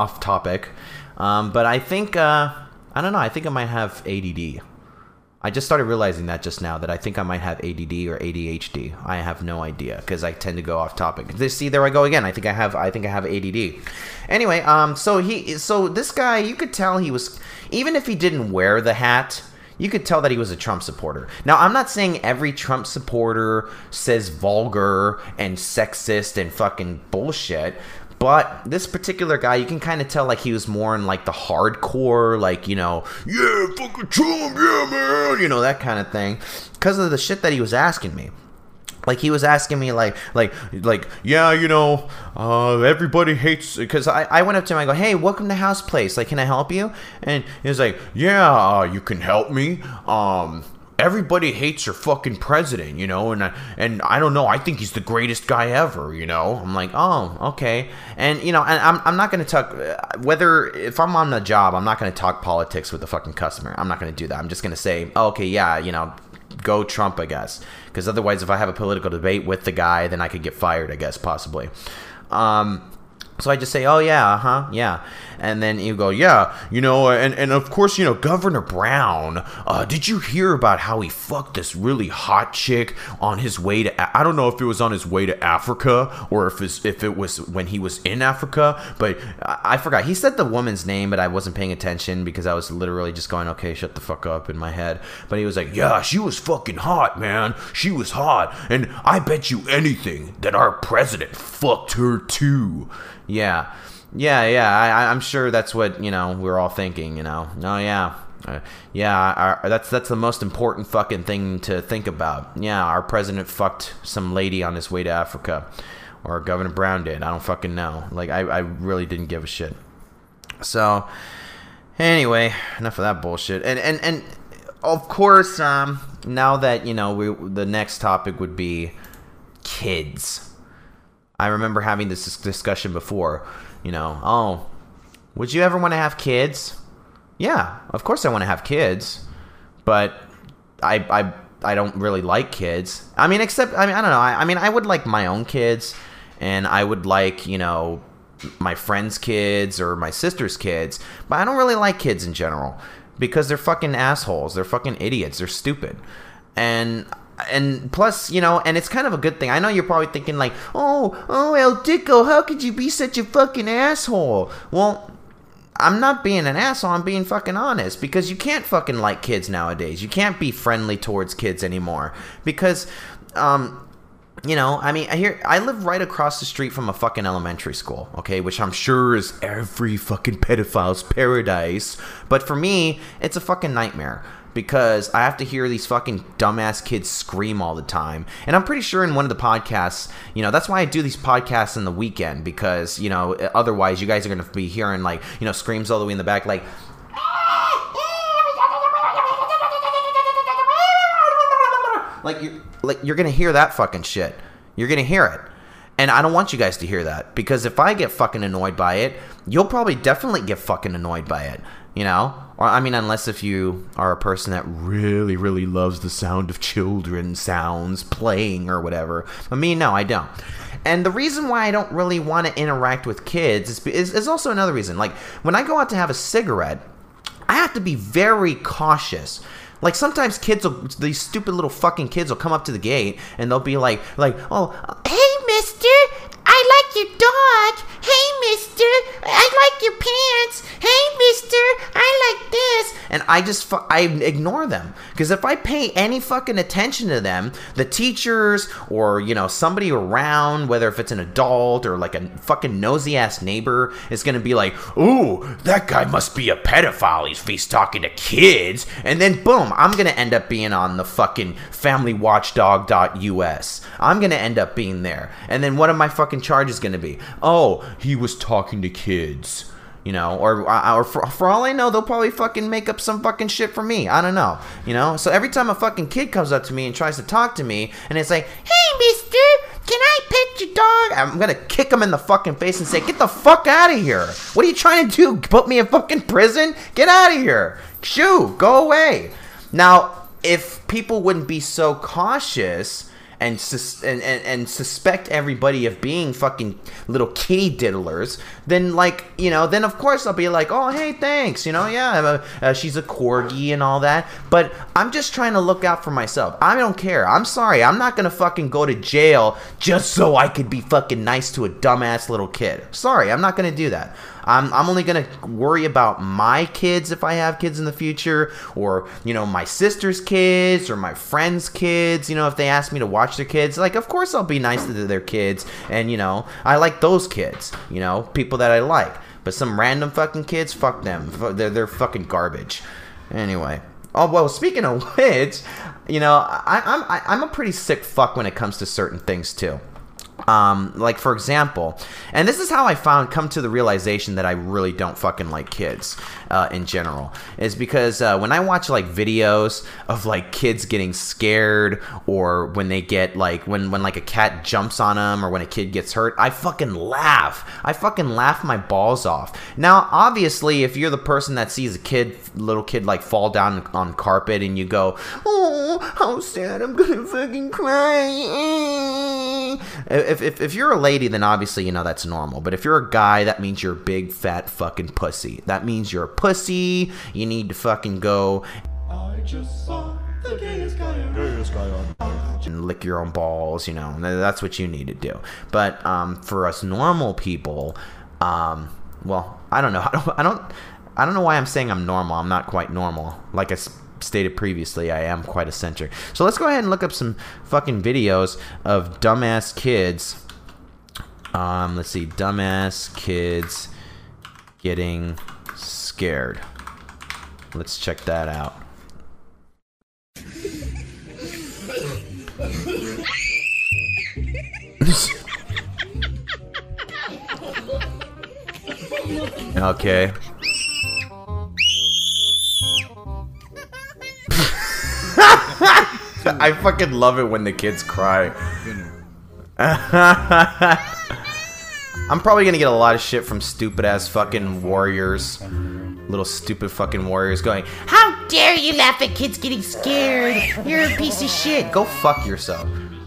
But I think I don't know. I think I might have ADD. I just started realizing that just now, that I think I might have ADD or ADHD. I have no idea because I tend to go off topic. See, there I go again. I think I have ADD. Anyway, so this guy, you could tell he was, even if he didn't wear the hat, you could tell that he was a Trump supporter. Now, I'm not saying every Trump supporter says vulgar and sexist and fucking bullshit, but this particular guy, you can kind of tell like he was more in like the hardcore, like, you know, yeah, fucking Trump, yeah, man, you know, that kind of thing, because of the shit that he was asking me. Like, he was asking me, like, yeah, you know, everybody hates, because I went up to him, I go, hey, welcome to House Place, like, can I help you? And he was like, yeah, you can help me, everybody hates your fucking president, you know, and I don't know, I think he's the greatest guy ever, you know. I'm like, oh, okay. And, you know, and I'm not going to talk, if I'm on the job, I'm not going to talk politics with the fucking customer. I'm not going to do that. I'm just going to say, oh, okay, yeah, you know, go Trump, I guess. Because otherwise, if I have a political debate with the guy, then I could get fired, I guess, possibly. So I just say, oh, yeah, yeah. And then you go, yeah, you know, and of course, you know, Governor Brown, did you hear about how he fucked this really hot chick on his way to, I don't know if it was on his way to Africa or if it was when he was in Africa, but I forgot. He said the woman's name, but I wasn't paying attention because I was literally just going, okay, shut the fuck up in my head. But he was like, yeah, she was fucking hot, man. She was hot. And I bet you anything that our president fucked her too. Yeah. I'm sure that's what, you know, we're all thinking, you know. Oh, yeah. That's the most important fucking thing to think about. Yeah, our president fucked some lady on his way to Africa. Or Governor Brown did. I don't fucking know. Like, I really didn't give a shit. So, anyway, enough of that bullshit. And of course, now that, you know, the next topic would be kids. I remember having this discussion before, you know, oh, would you ever want to have kids? Yeah, of course I want to have kids, but I don't really like kids. I mean, I don't know. I mean, I would like my own kids, and I would like, you know, my friends' kids or my sister's kids, but I don't really like kids in general because they're fucking assholes. They're fucking idiots. They're stupid. And plus, you know, and it's kind of a good thing. I know you're probably thinking like, oh, El Dicko, how could you be such a fucking asshole? Well, I'm not being an asshole. I'm being fucking honest, because you can't fucking like kids nowadays. You can't be friendly towards kids anymore because, you know, I mean, I live right across the street from a fucking elementary school, okay, which I'm sure is every fucking pedophile's paradise. But for me, it's a fucking nightmare. because I have to hear these fucking dumbass kids scream all the time. And I'm pretty sure in one of the podcasts, you know, that's why I do these podcasts in the weekend, because, you know, otherwise you guys are going to be hearing, like, you know, screams all the way in the back, like, you're going to hear that fucking shit. You're going to hear it. And I don't want you guys to hear that, because if I get fucking annoyed by it, you'll probably definitely get fucking annoyed by it, you know? Or, I mean, unless if you are a person that really, really loves the sound of children sounds playing or whatever. But me, no, I don't. And the reason why I don't really want to interact with kids is also another reason. Like, when I go out to have a cigarette, I have to be very cautious. Like, sometimes these stupid little fucking kids will come up to the gate and they'll be like, oh, Hey, mister, I like your dog. Hey, mister, I like your pants. Hey, mister, I like this. And I ignore them. Because if I pay any fucking attention to them, the teachers or, you know, somebody around, whether if it's an adult or like a fucking nosy ass neighbor, is going to be like, ooh, that guy must be a pedophile. He's talking to kids. And then boom, I'm going to end up being on the fucking familywatchdog.us. I'm going to end up being there. And then what are my fucking charges going to be? Oh, he was talking to kids. You know, or for all I know, they'll probably fucking make up some fucking shit for me. I don't know. You know? So every time a fucking kid comes up to me and tries to talk to me, and it's like, Hey, mister, can I pet your dog? I'm gonna kick him in the fucking face and say, get the fuck out of here. What are you trying to do? Put me in fucking prison? Get out of here. Shoo, go away. Now, if people wouldn't be so cautious and suspect everybody of being fucking little kitty diddlers, then, like, you know, then of course I'll be like, oh, hey, thanks, you know, yeah, she's a corgi and all that, but I'm just trying to look out for myself. I don't care. I'm sorry. I'm not gonna fucking go to jail just so I could be fucking nice to a dumbass little kid. Sorry, I'm not gonna do that. I'm only going to worry about my kids if I have kids in the future, or, you know, my sister's kids or my friends' kids, you know, if they ask me to watch their kids. Like, of course I'll be nice to their kids, and, you know, I like those kids, you know, people that I like. But some random fucking kids, fuck them. They're fucking garbage. Anyway. Oh, well, speaking of which, you know, I'm a pretty sick fuck when it comes to certain things, too. Like, for example, and this is how I come to the realization that I really don't fucking like kids, in general, is because, when I watch, like, videos of, like, kids getting scared, or when they get, like, when like, a cat jumps on them, or when a kid gets hurt, I fucking laugh. I fucking laugh my balls off. Now, obviously, if you're the person that sees a little kid, like, fall down on carpet, and you go, oh, how sad, I'm gonna fucking cry. If you're a lady, then obviously, you know, that's normal. But if you're a guy, that means you're a big, fat fucking pussy. That means you're a pussy. You need to fucking go I just saw the gayest guy on and lick your own balls, you know. That's what you need to do. But for us normal people, well, I don't know. I don't know why I'm saying I'm normal. I'm not quite normal. Like I stated previously, I am quite eccentric. So let's go ahead and look up some fucking videos of dumbass kids. Let's see, dumbass kids getting scared. Let's check that out. Okay. I fucking love it when the kids cry. I'm probably gonna get a lot of shit from stupid ass fucking warriors. Little stupid fucking warriors going, How dare you laugh at kids getting scared? You're a piece of shit. go fuck yourself.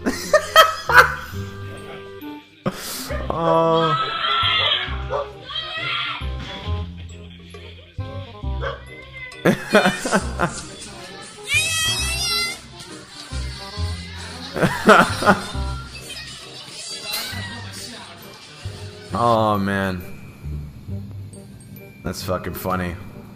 Oh. Oh man, that's fucking funny.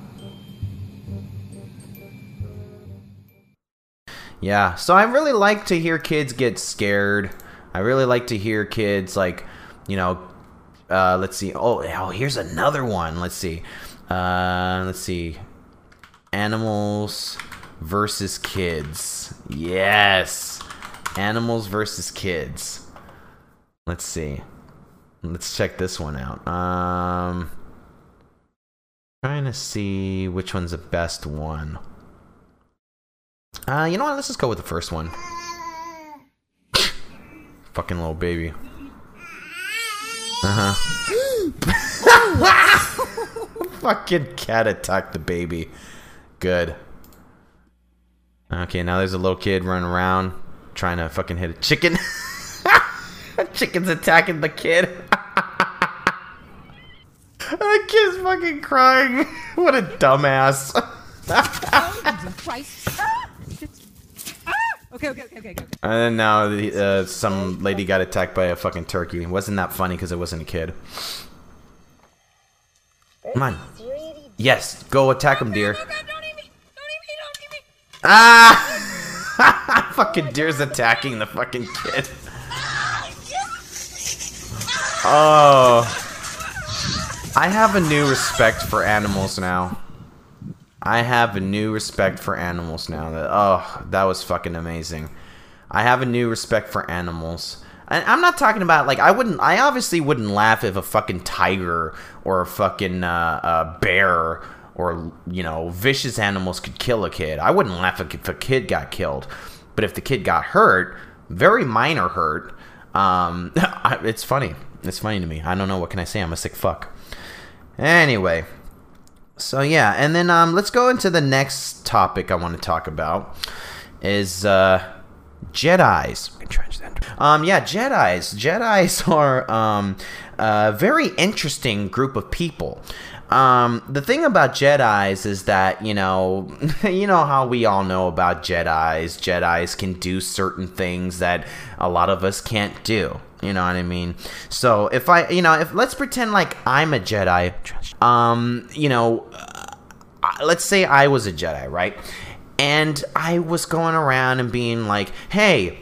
Yeah, so I really like to hear kids get scared. I really like to hear kids, like, you know, let's see. Oh, here's another one. Let's see. Animals versus kids. Yes. Animals versus kids. Let's see. Let's check this one out. Trying to see which one's the best one. You know what? Let's just go with the first one. Fucking little baby. Fucking cat attacked the baby. Good. Okay, now there's a little kid running around trying to fucking hit a chicken. Chicken's attacking the kid. The kid's fucking crying. What a dumbass. Okay. And then now some lady got attacked by a fucking turkey. Wasn't that funny because it wasn't a kid. Come on. Yes, go attack him, deer. Oh God, don't eat me. Don't eat me. Ah! Fucking deer's attacking the fucking kid. Oh. I have a new respect for animals now. That was fucking amazing. I have a new respect for animals. And I'm not talking about, like, I obviously wouldn't laugh if a fucking tiger or a fucking bear or, you know, vicious animals could kill a kid. I wouldn't laugh if a kid got killed. But if the kid got hurt, very minor hurt, it's funny. It's funny to me. I don't know. What can I say? I'm a sick fuck. Anyway. So, yeah. And then let's go into the next topic I want to talk about. Is Jedis. Yeah, Jedis. Jedis are a very interesting group of people. The thing about Jedis is that, you know how we all know about Jedis. Jedis can do certain things that a lot of us can't do. You know what I mean? So if let's pretend like I'm a Jedi. Let's say I was a Jedi, right? And I was going around and being like, hey,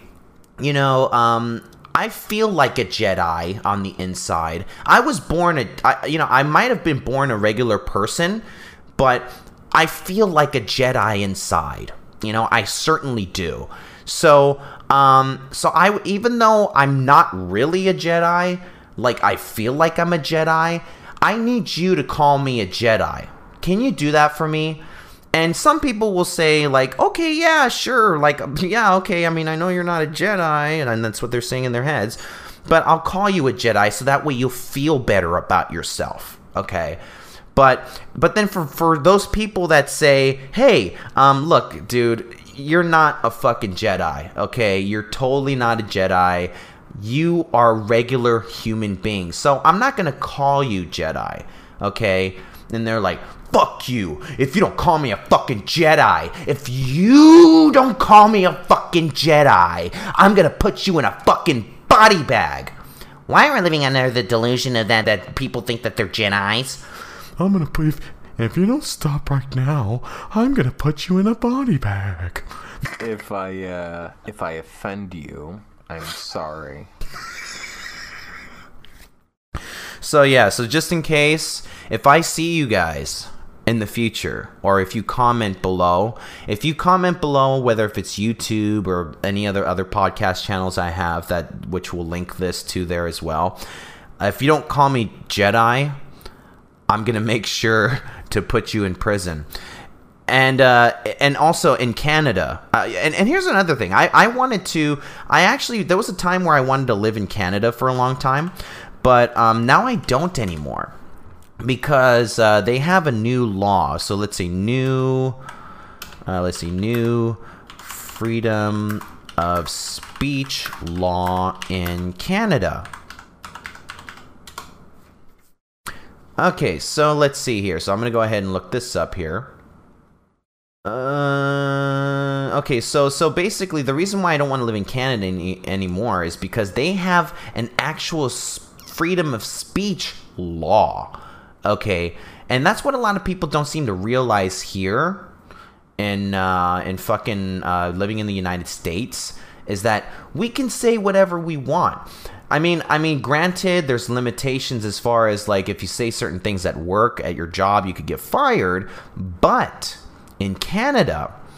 I feel like a Jedi on the inside. I was born I might have been born a regular person, but I feel like a Jedi inside. I certainly do. So I, even though I'm not really a Jedi, like I feel like I'm a Jedi, I need you to call me a Jedi. Can you do that for me? And some people will say, like, okay, yeah, sure. Like, yeah, okay. I mean, I know you're not a Jedi, and that's what they're saying in their heads. But I'll call you a Jedi so that way you'll feel better about yourself, okay? But then for those people that say, hey, look, dude, you're not a fucking Jedi, okay? You're totally not a Jedi. You are a regular human being. So I'm not going to call you Jedi, okay? And they're like, fuck you, if you don't call me a fucking Jedi. If you don't call me a fucking Jedi, I'm gonna put you in a fucking body bag. Why are we living under the delusion of that people think that they're Jedis? I'm gonna put, if you don't stop right now, I'm gonna put you in a body bag. If I offend you, I'm sorry. So yeah, so just in case, if I see you guys in the future, or if you comment below, whether if it's YouTube or any other podcast channels I have, which will link this to there as well, if you don't call me Jedi, I'm gonna make sure to put you in prison. And also in Canada, and here's another thing, there was a time where I wanted to live in Canada for a long time, but now I don't anymore. Because they have a new law. So let's see, new freedom of speech law in Canada. Okay, so let's see here. So I'm going to go ahead and look this up here. Okay, so basically the reason why I don't want to live in Canada anymore is because they have an actual freedom of speech law. Okay, and that's what a lot of people don't seem to realize here in fucking living in the United States, is that we can say whatever we want. I mean, granted, there's limitations as far as, like, if you say certain things at work, at your job, you could get fired. But in Canada,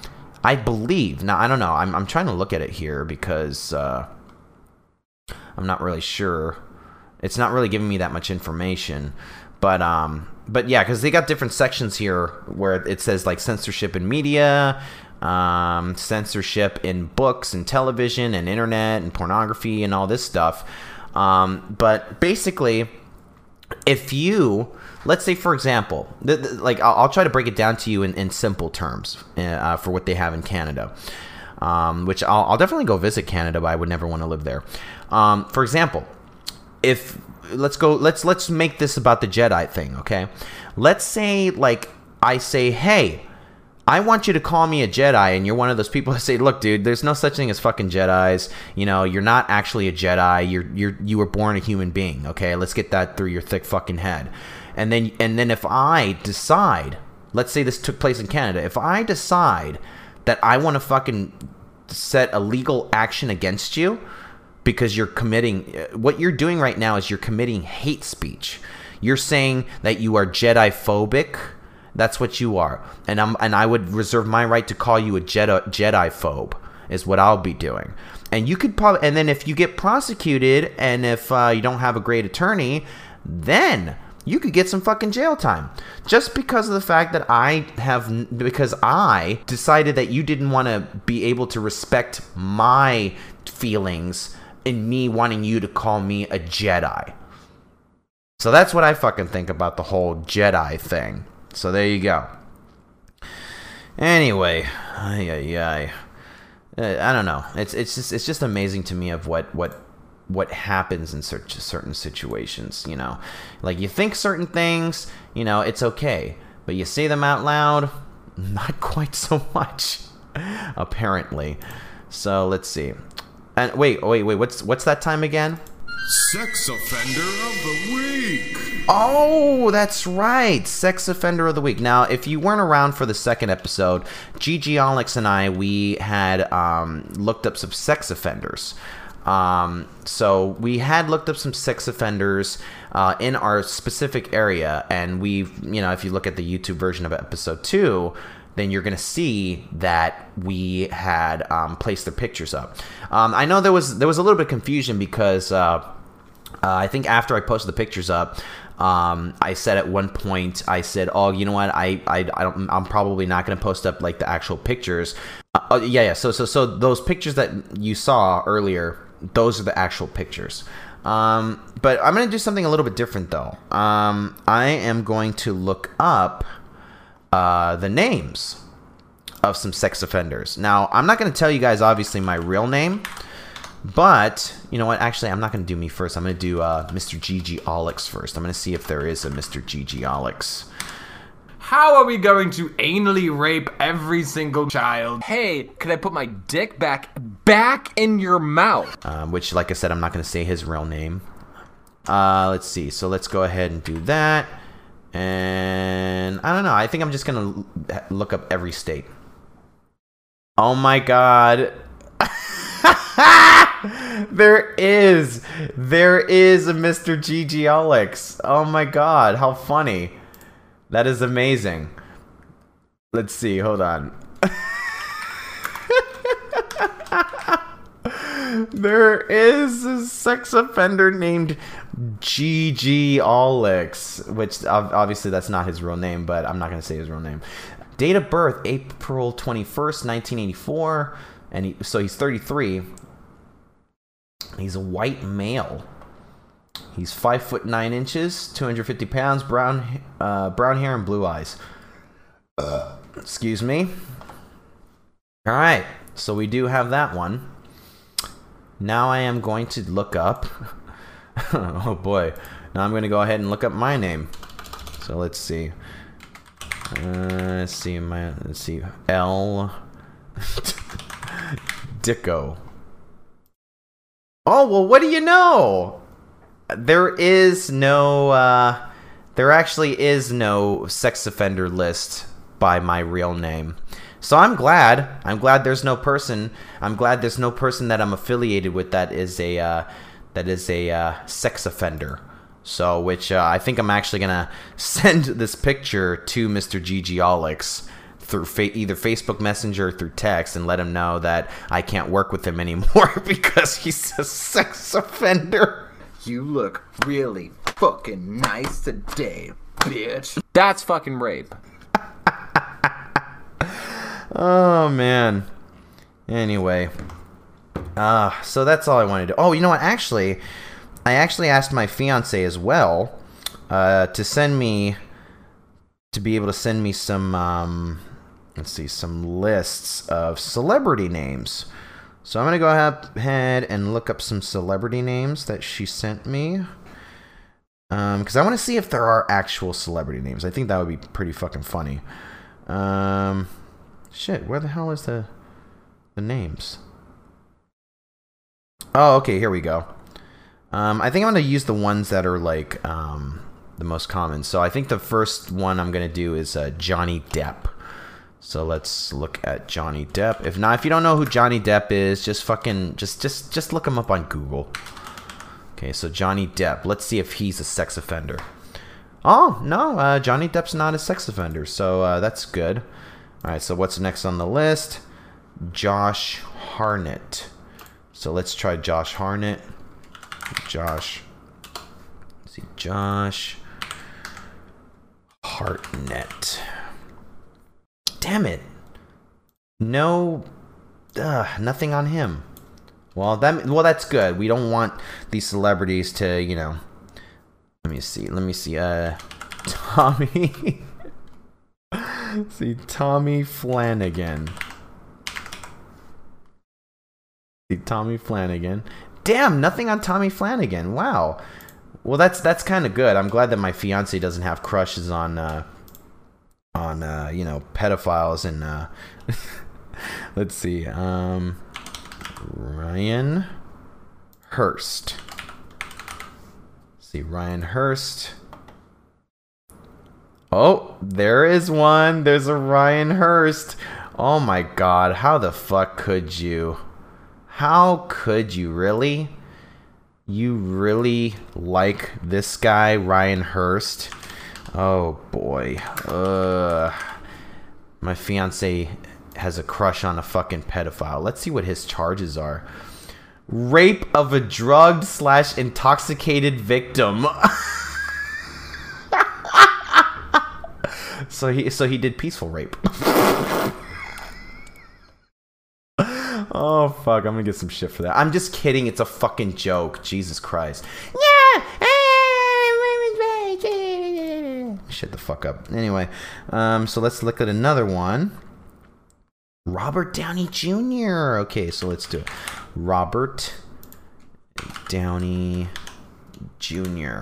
I believe. Now, I don't know. I'm trying to look at it here because I'm not really sure. It's not really giving me that much information. But yeah, because they got different sections here where it says like censorship in media, censorship in books and television and internet and pornography and all this stuff. But basically, if you, let's say, for example, like I'll try to break it down to you in simple terms for what they have in Canada, which I'll definitely go visit Canada, but I would never want to live there. For example, if let's make this about the Jedi thing, okay? Let's say like I say, hey, I want you to call me a Jedi, and you're one of those people that say, look, dude, there's no such thing as fucking Jedis. You know, you're not actually a Jedi. You were born a human being, okay? Let's get that through your thick fucking head. And then if I decide, let's say this took place in Canada, if I decide that I want to fucking set a legal action against you because you're committing, what you're doing right now is you're committing hate speech. You're saying that you are Jedi phobic. That's what you are, and I would reserve my right to call you a Jedi phobe, is what I'll be doing. And you could probably, and then if you get prosecuted, and if you don't have a great attorney, then you could get some fucking jail time, just because of the fact that because I decided that you didn't want to be able to respect my feelings in me wanting you to call me a Jedi. So that's what I fucking think about the whole Jedi thing. So there you go. Anyway, I don't know. It's just amazing to me of what happens in certain situations. You know, like you think certain things, you know, it's okay, but you say them out loud, not quite so much, apparently. So let's see. And wait. What's that time again? Sex Offender of the Week. Oh, that's right. Sex Offender of the Week. Now, if you weren't around for the second episode, Gigi Alex and I, we had looked up some sex offenders. So we had looked up some sex offenders in our specific area, and we've, you know, if you look at the YouTube version of episode 2, then you're going to see that we had placed their pictures up. I know there was a little bit of confusion because I think after I posted the pictures up, I said at one point, I said, oh, you know what, I'm probably not going to post up like the actual pictures. So those pictures that you saw earlier, those are the actual pictures. But I'm going to do something a little bit different though. I am going to look up the names of some sex offenders. Now, I'm not going to tell you guys, obviously, my real name, but you know what? Actually, I'm not going to do me first. I'm going to do Mr. Gigi Alex first. I'm going to see if there is a Mr. Gigi Alex. How are we going to anally rape every single child? Hey, could I put my dick back in your mouth? Which, like I said, I'm not going to say his real name. Let's see. So let's go ahead and do that. And I don't know. I think I'm just going to look up every state. Oh my God. There is a Mr. Gigi Alex. Oh my God. How funny. That is amazing. Let's see. Hold on. There is a sex offender named Gigi Alex, which obviously that's not his real name, but I'm not going to say his real name. Date of birth, April 21st, 1984, and so he's 33. He's a white male. He's 5'9", 250 pounds, brown hair and blue eyes. Excuse me. All right, so we do have that one. Now I am going to look up. Oh boy! Now I'm going to go ahead and look up my name. So let's see. Let's see L. Dicko. Oh well, what do you know? There actually is no sex offender list by my real name. So I'm glad there's no person that I'm affiliated with that is a sex offender. So which I think I'm actually gonna send this picture to Mr. Gigi Alex through either Facebook Messenger or through text and let him know that I can't work with him anymore because he's a sex offender. You look really fucking nice today, bitch. That's fucking rape. Oh, man. Anyway. So that's all I wanted to... Oh, you know what? Actually, I asked my fiance as well to send me... To be able to send me some... let's see, some lists of celebrity names. So I'm going to go ahead and look up some celebrity names that she sent me. Because I want to see if there are actual celebrity names. I think that would be pretty fucking funny. Shit, where the hell is the names? Oh, okay, here we go. I think I'm going to use the ones that are like the most common. So I think the first one I'm going to do is Johnny Depp. So let's look at Johnny Depp. If not, if you don't know who Johnny Depp is, just look him up on Google. Okay, so Johnny Depp. Let's see if he's a sex offender. Oh, no, Johnny Depp's not a sex offender, so that's good. All right, so what's next on the list? Josh Hartnett. So let's try Josh Hartnett. Josh Hartnett. Damn it. No, nothing on him. Well, that's good. We don't want these celebrities to, you know. Let me see. Tommy. See, Tommy Flanagan. See, Tommy Flanagan. Damn, nothing on Tommy Flanagan. Wow. Well, that's kind of good. I'm glad that my fiance doesn't have crushes on you know, pedophiles and let's see. Ryan Hurst. See, Ryan Hurst. Oh, there is one. There's a Ryan Hurst. Oh my god, how the fuck could you? How could you, really? You really like this guy, Ryan Hurst? Oh boy. My fiance has a crush on a fucking pedophile. Let's see what his charges are. Rape of a drugged/intoxicated victim. So he did peaceful rape. Oh fuck, I'm gonna get some shit for that. I'm just kidding, it's a fucking joke. Jesus Christ. Yeah. Shut the fuck up. Anyway, so let's look at another one. Robert Downey Jr. Okay, so let's do it. Robert Downey Jr.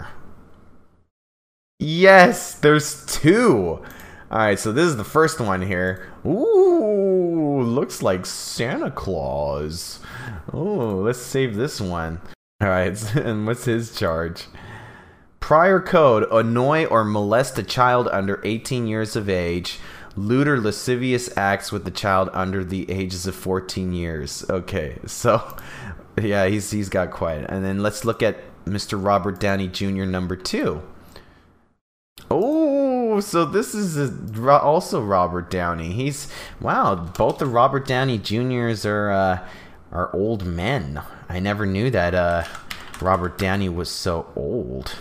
Yes, there's two. Alright, so this is the first one here. Ooh, looks like Santa Claus. Oh, let's save this one. Alright, and what's his charge? Prior code, annoy or molest a child under 18 years of age. Lewd or lascivious acts with the child under the ages of 14 years. Okay, so, yeah, he's got quite. And then let's look at Mr. Robert Downey Jr. number 2. Oh, so this is also Robert Downey. Wow, both the Robert Downey Jr.'s are old men. I never knew that Robert Downey was so old.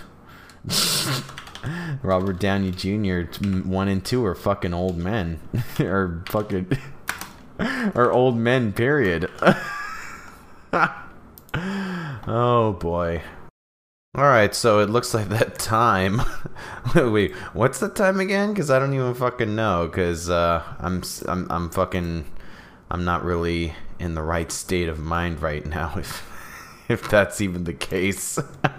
Robert Downey Jr. 1 and 2 are fucking old men. Or fucking... or old men, period. Oh, boy. Alright, so it looks like that time... Wait, what's the time again? Because I don't even fucking know. Because I'm fucking... I'm not really in the right state of mind right now, if that's even the case.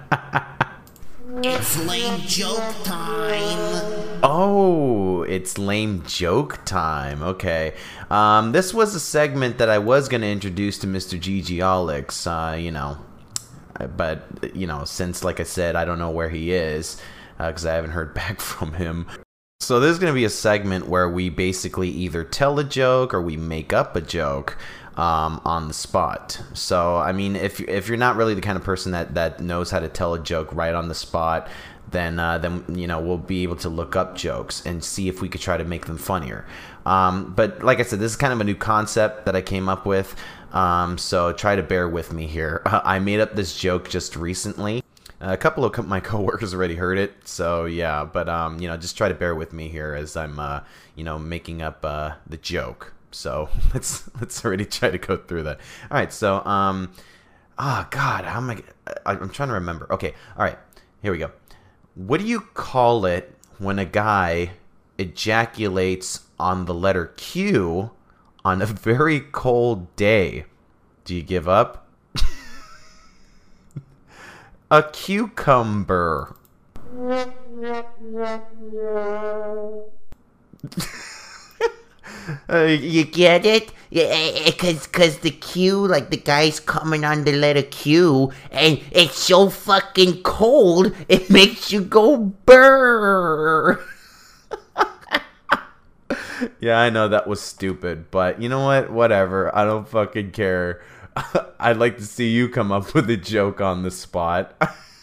It's lame joke time. Oh, it's lame joke time. Okay. This was a segment that I was going to introduce to Mr. Gigi Alex, you know. But, you know, since, like I said, I don't know where he is, because I haven't heard back from him. So this is going to be a segment where we basically either tell a joke or we make up a joke. on the spot. So I mean, if you're not really the kind of person that knows how to tell a joke right on the spot, then you know, we'll be able to look up jokes and see if we could try to make them funnier. But like I said, this is kind of a new concept that I came up with. So try to bear with me here. I made up this joke just recently. A couple of my coworkers already heard it, so yeah. But you know, just try to bear with me here as I'm you know, making up the joke. So let's already try to go through that. All right. So oh God, how am I'm trying to remember. Okay. All right. Here we go. What do you call it when a guy ejaculates on the letter Q on a very cold day? Do you give up? A cucumber. You get it? Yeah, cause the Q, like the guy's coming on the letter Q, and it's so fucking cold, it makes you go brrr. Yeah, I know that was stupid, but you know what? Whatever. I don't fucking care. I'd like to see you come up with a joke on the spot.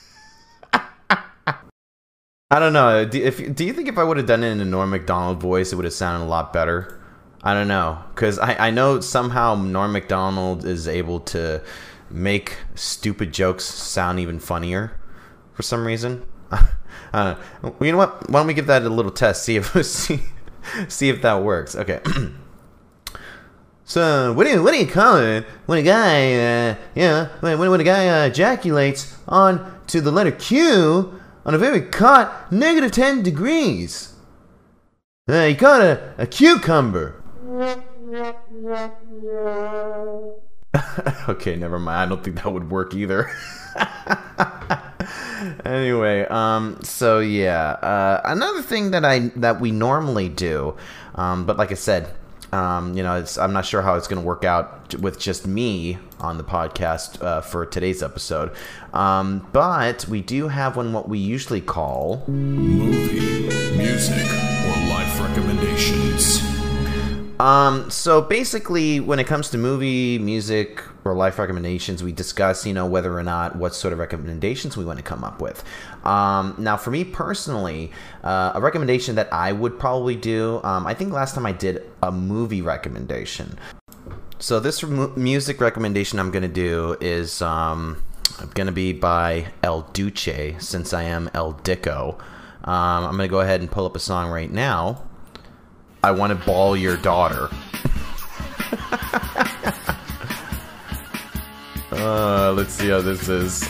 I don't know. Do you think if I would have done it in a Norm Macdonald voice, it would have sounded a lot better? I don't know. Because I know somehow Norm Macdonald is able to make stupid jokes sound even funnier for some reason. Well, you know what? Why don't we give that a little test? See if that works. Okay. So what do you call it when a guy when a guy ejaculates on to the letter Q on a very hot -10 degrees? You call it a cucumber. Okay, never mind. I don't think that would work either. Anyway, so yeah, another thing that we normally do, but like I said, you know, I'm not sure how it's going to work out with just me on the podcast for today's episode, but we do have what we usually call Movie, music, or life recommendations. So basically, when it comes to movie, music, or life recommendations, we discuss, you know, whether or not what sort of recommendations we want to come up with. Now, for me personally, a recommendation that I would probably do, I think last time I did a movie recommendation. So this music recommendation I'm going to do is going to be by El Duce, since I am El Dico. I'm going to go ahead and pull up a song right now. I Want to Ball Your Daughter. Let's see how this is.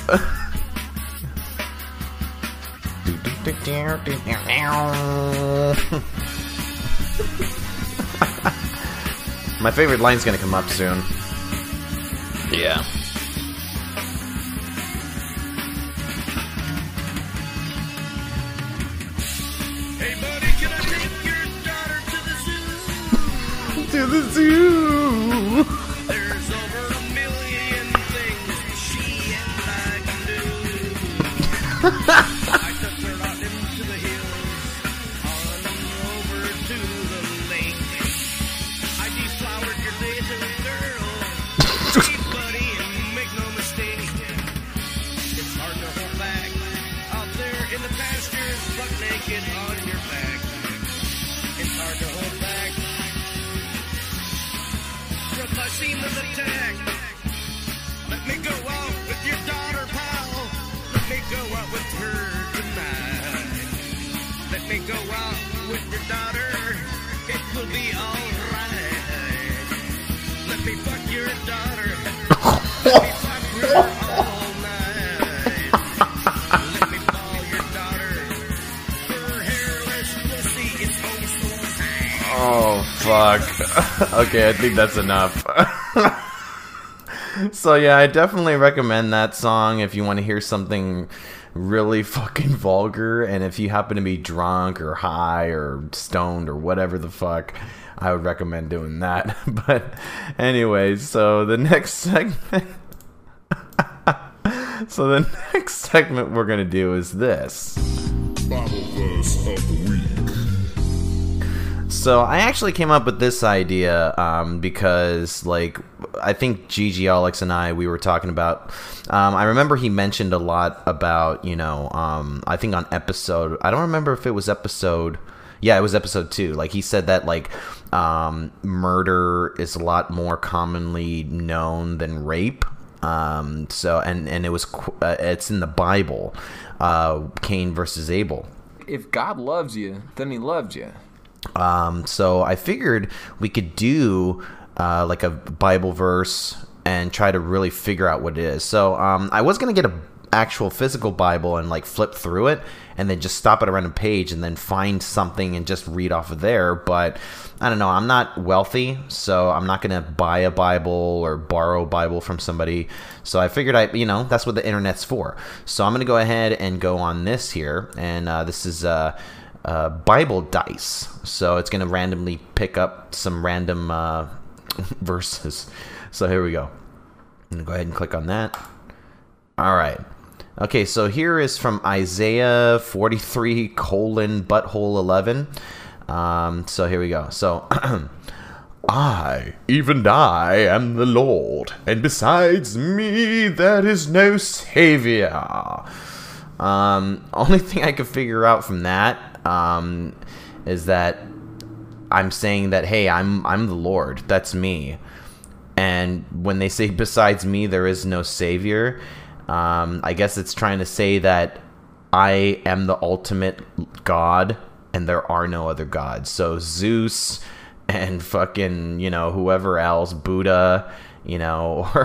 My favorite line's gonna come up soon. Yeah. Hey buddy, can I take your daughter to the zoo? To the zoo. There's over 1 million things she and I can do. I took her out into the hills, on over to the lake. I deflowered your little girl. Hey buddy, and make no mistake, it's hard to hold back out there in the pastures, buck naked on your back. It's hard to hold back from the scene of attack. Let me go out with your daughter, pal. Let me go out with her tonight. Let me go out with your daughter. It will be alright. Let me fuck your daughter. Let me fuck her all night. Let me ball your daughter. Her hairless pussy is oh so tight. Oh, fuck. Okay, I think that's enough. So yeah, I definitely recommend that song if you want to hear something really fucking vulgar, and if you happen to be drunk or high or stoned or whatever the fuck, I would recommend doing that. But anyways, so the next segment we're gonna do is this. Bible verse of the week. So I actually came up with this idea because, like, I think Gigi, Alex, and we were talking about. I remember he mentioned a lot about, I think on episode. I don't remember if it was episode. Yeah, it was episode 2. Like, he said that, like, murder is a lot more commonly known than rape. So it's in the Bible, Cain versus Abel. If God loves you, then he loved you. So I figured we could do like a Bible verse and try to really figure out what it is. So I was going to get a actual physical Bible and like flip through it and then just stop at a random page and then find something and just read off of there. But I don't know, I'm not wealthy, so I'm not going to buy a Bible or borrow a Bible from somebody. So I figured that's what the internet's for. So I'm going to go ahead and go on this here. And this is Bible Dice. So it's going to randomly pick up some random verses. So here we go. I'm going to go ahead and click on that. All right. Okay, so here is from Isaiah 43 : butthole 11. So here we go. So Even I am the Lord, and besides me there is no Savior. Only thing I could figure out from that is that I'm saying that, hey, I'm the Lord. That's me. And when they say besides me there is no Savior, I guess it's trying to say that I am the ultimate God and there are no other gods. So Zeus and fucking, whoever else, Buddha, or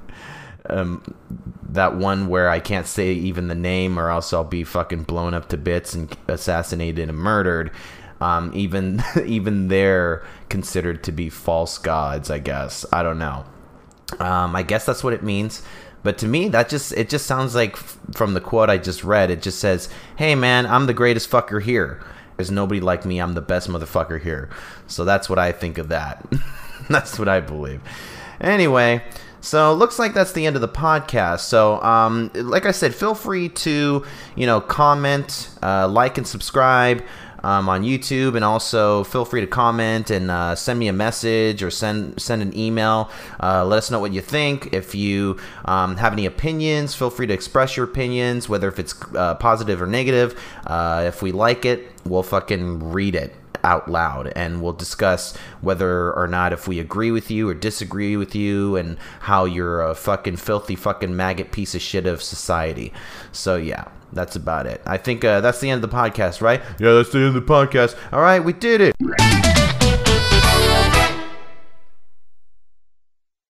that one where I can't say even the name or else I'll be fucking blown up to bits and assassinated and murdered. Even they're considered to be false gods, I guess. I don't know. I guess that's what it means. But to me, it just sounds like, from the quote I just read, it just says, hey man, I'm the greatest fucker here. There's nobody like me. I'm the best motherfucker here. So that's what I think of that. That's what I believe. Anyway, so looks like that's the end of the podcast. So, like I said, feel free to, comment, like and subscribe on YouTube, and also feel free to comment and send me a message or send an email. Let us know what you think. If you have any opinions, feel free to express your opinions, whether if it's positive or negative. If we like it, we'll fucking read it out loud, and we'll discuss whether or not if we agree with you or disagree with you, and how you're a fucking filthy fucking maggot piece of shit of society. So yeah, that's about it. I think that's the end of the podcast, right? Yeah, that's the end of the podcast. All right, we did it.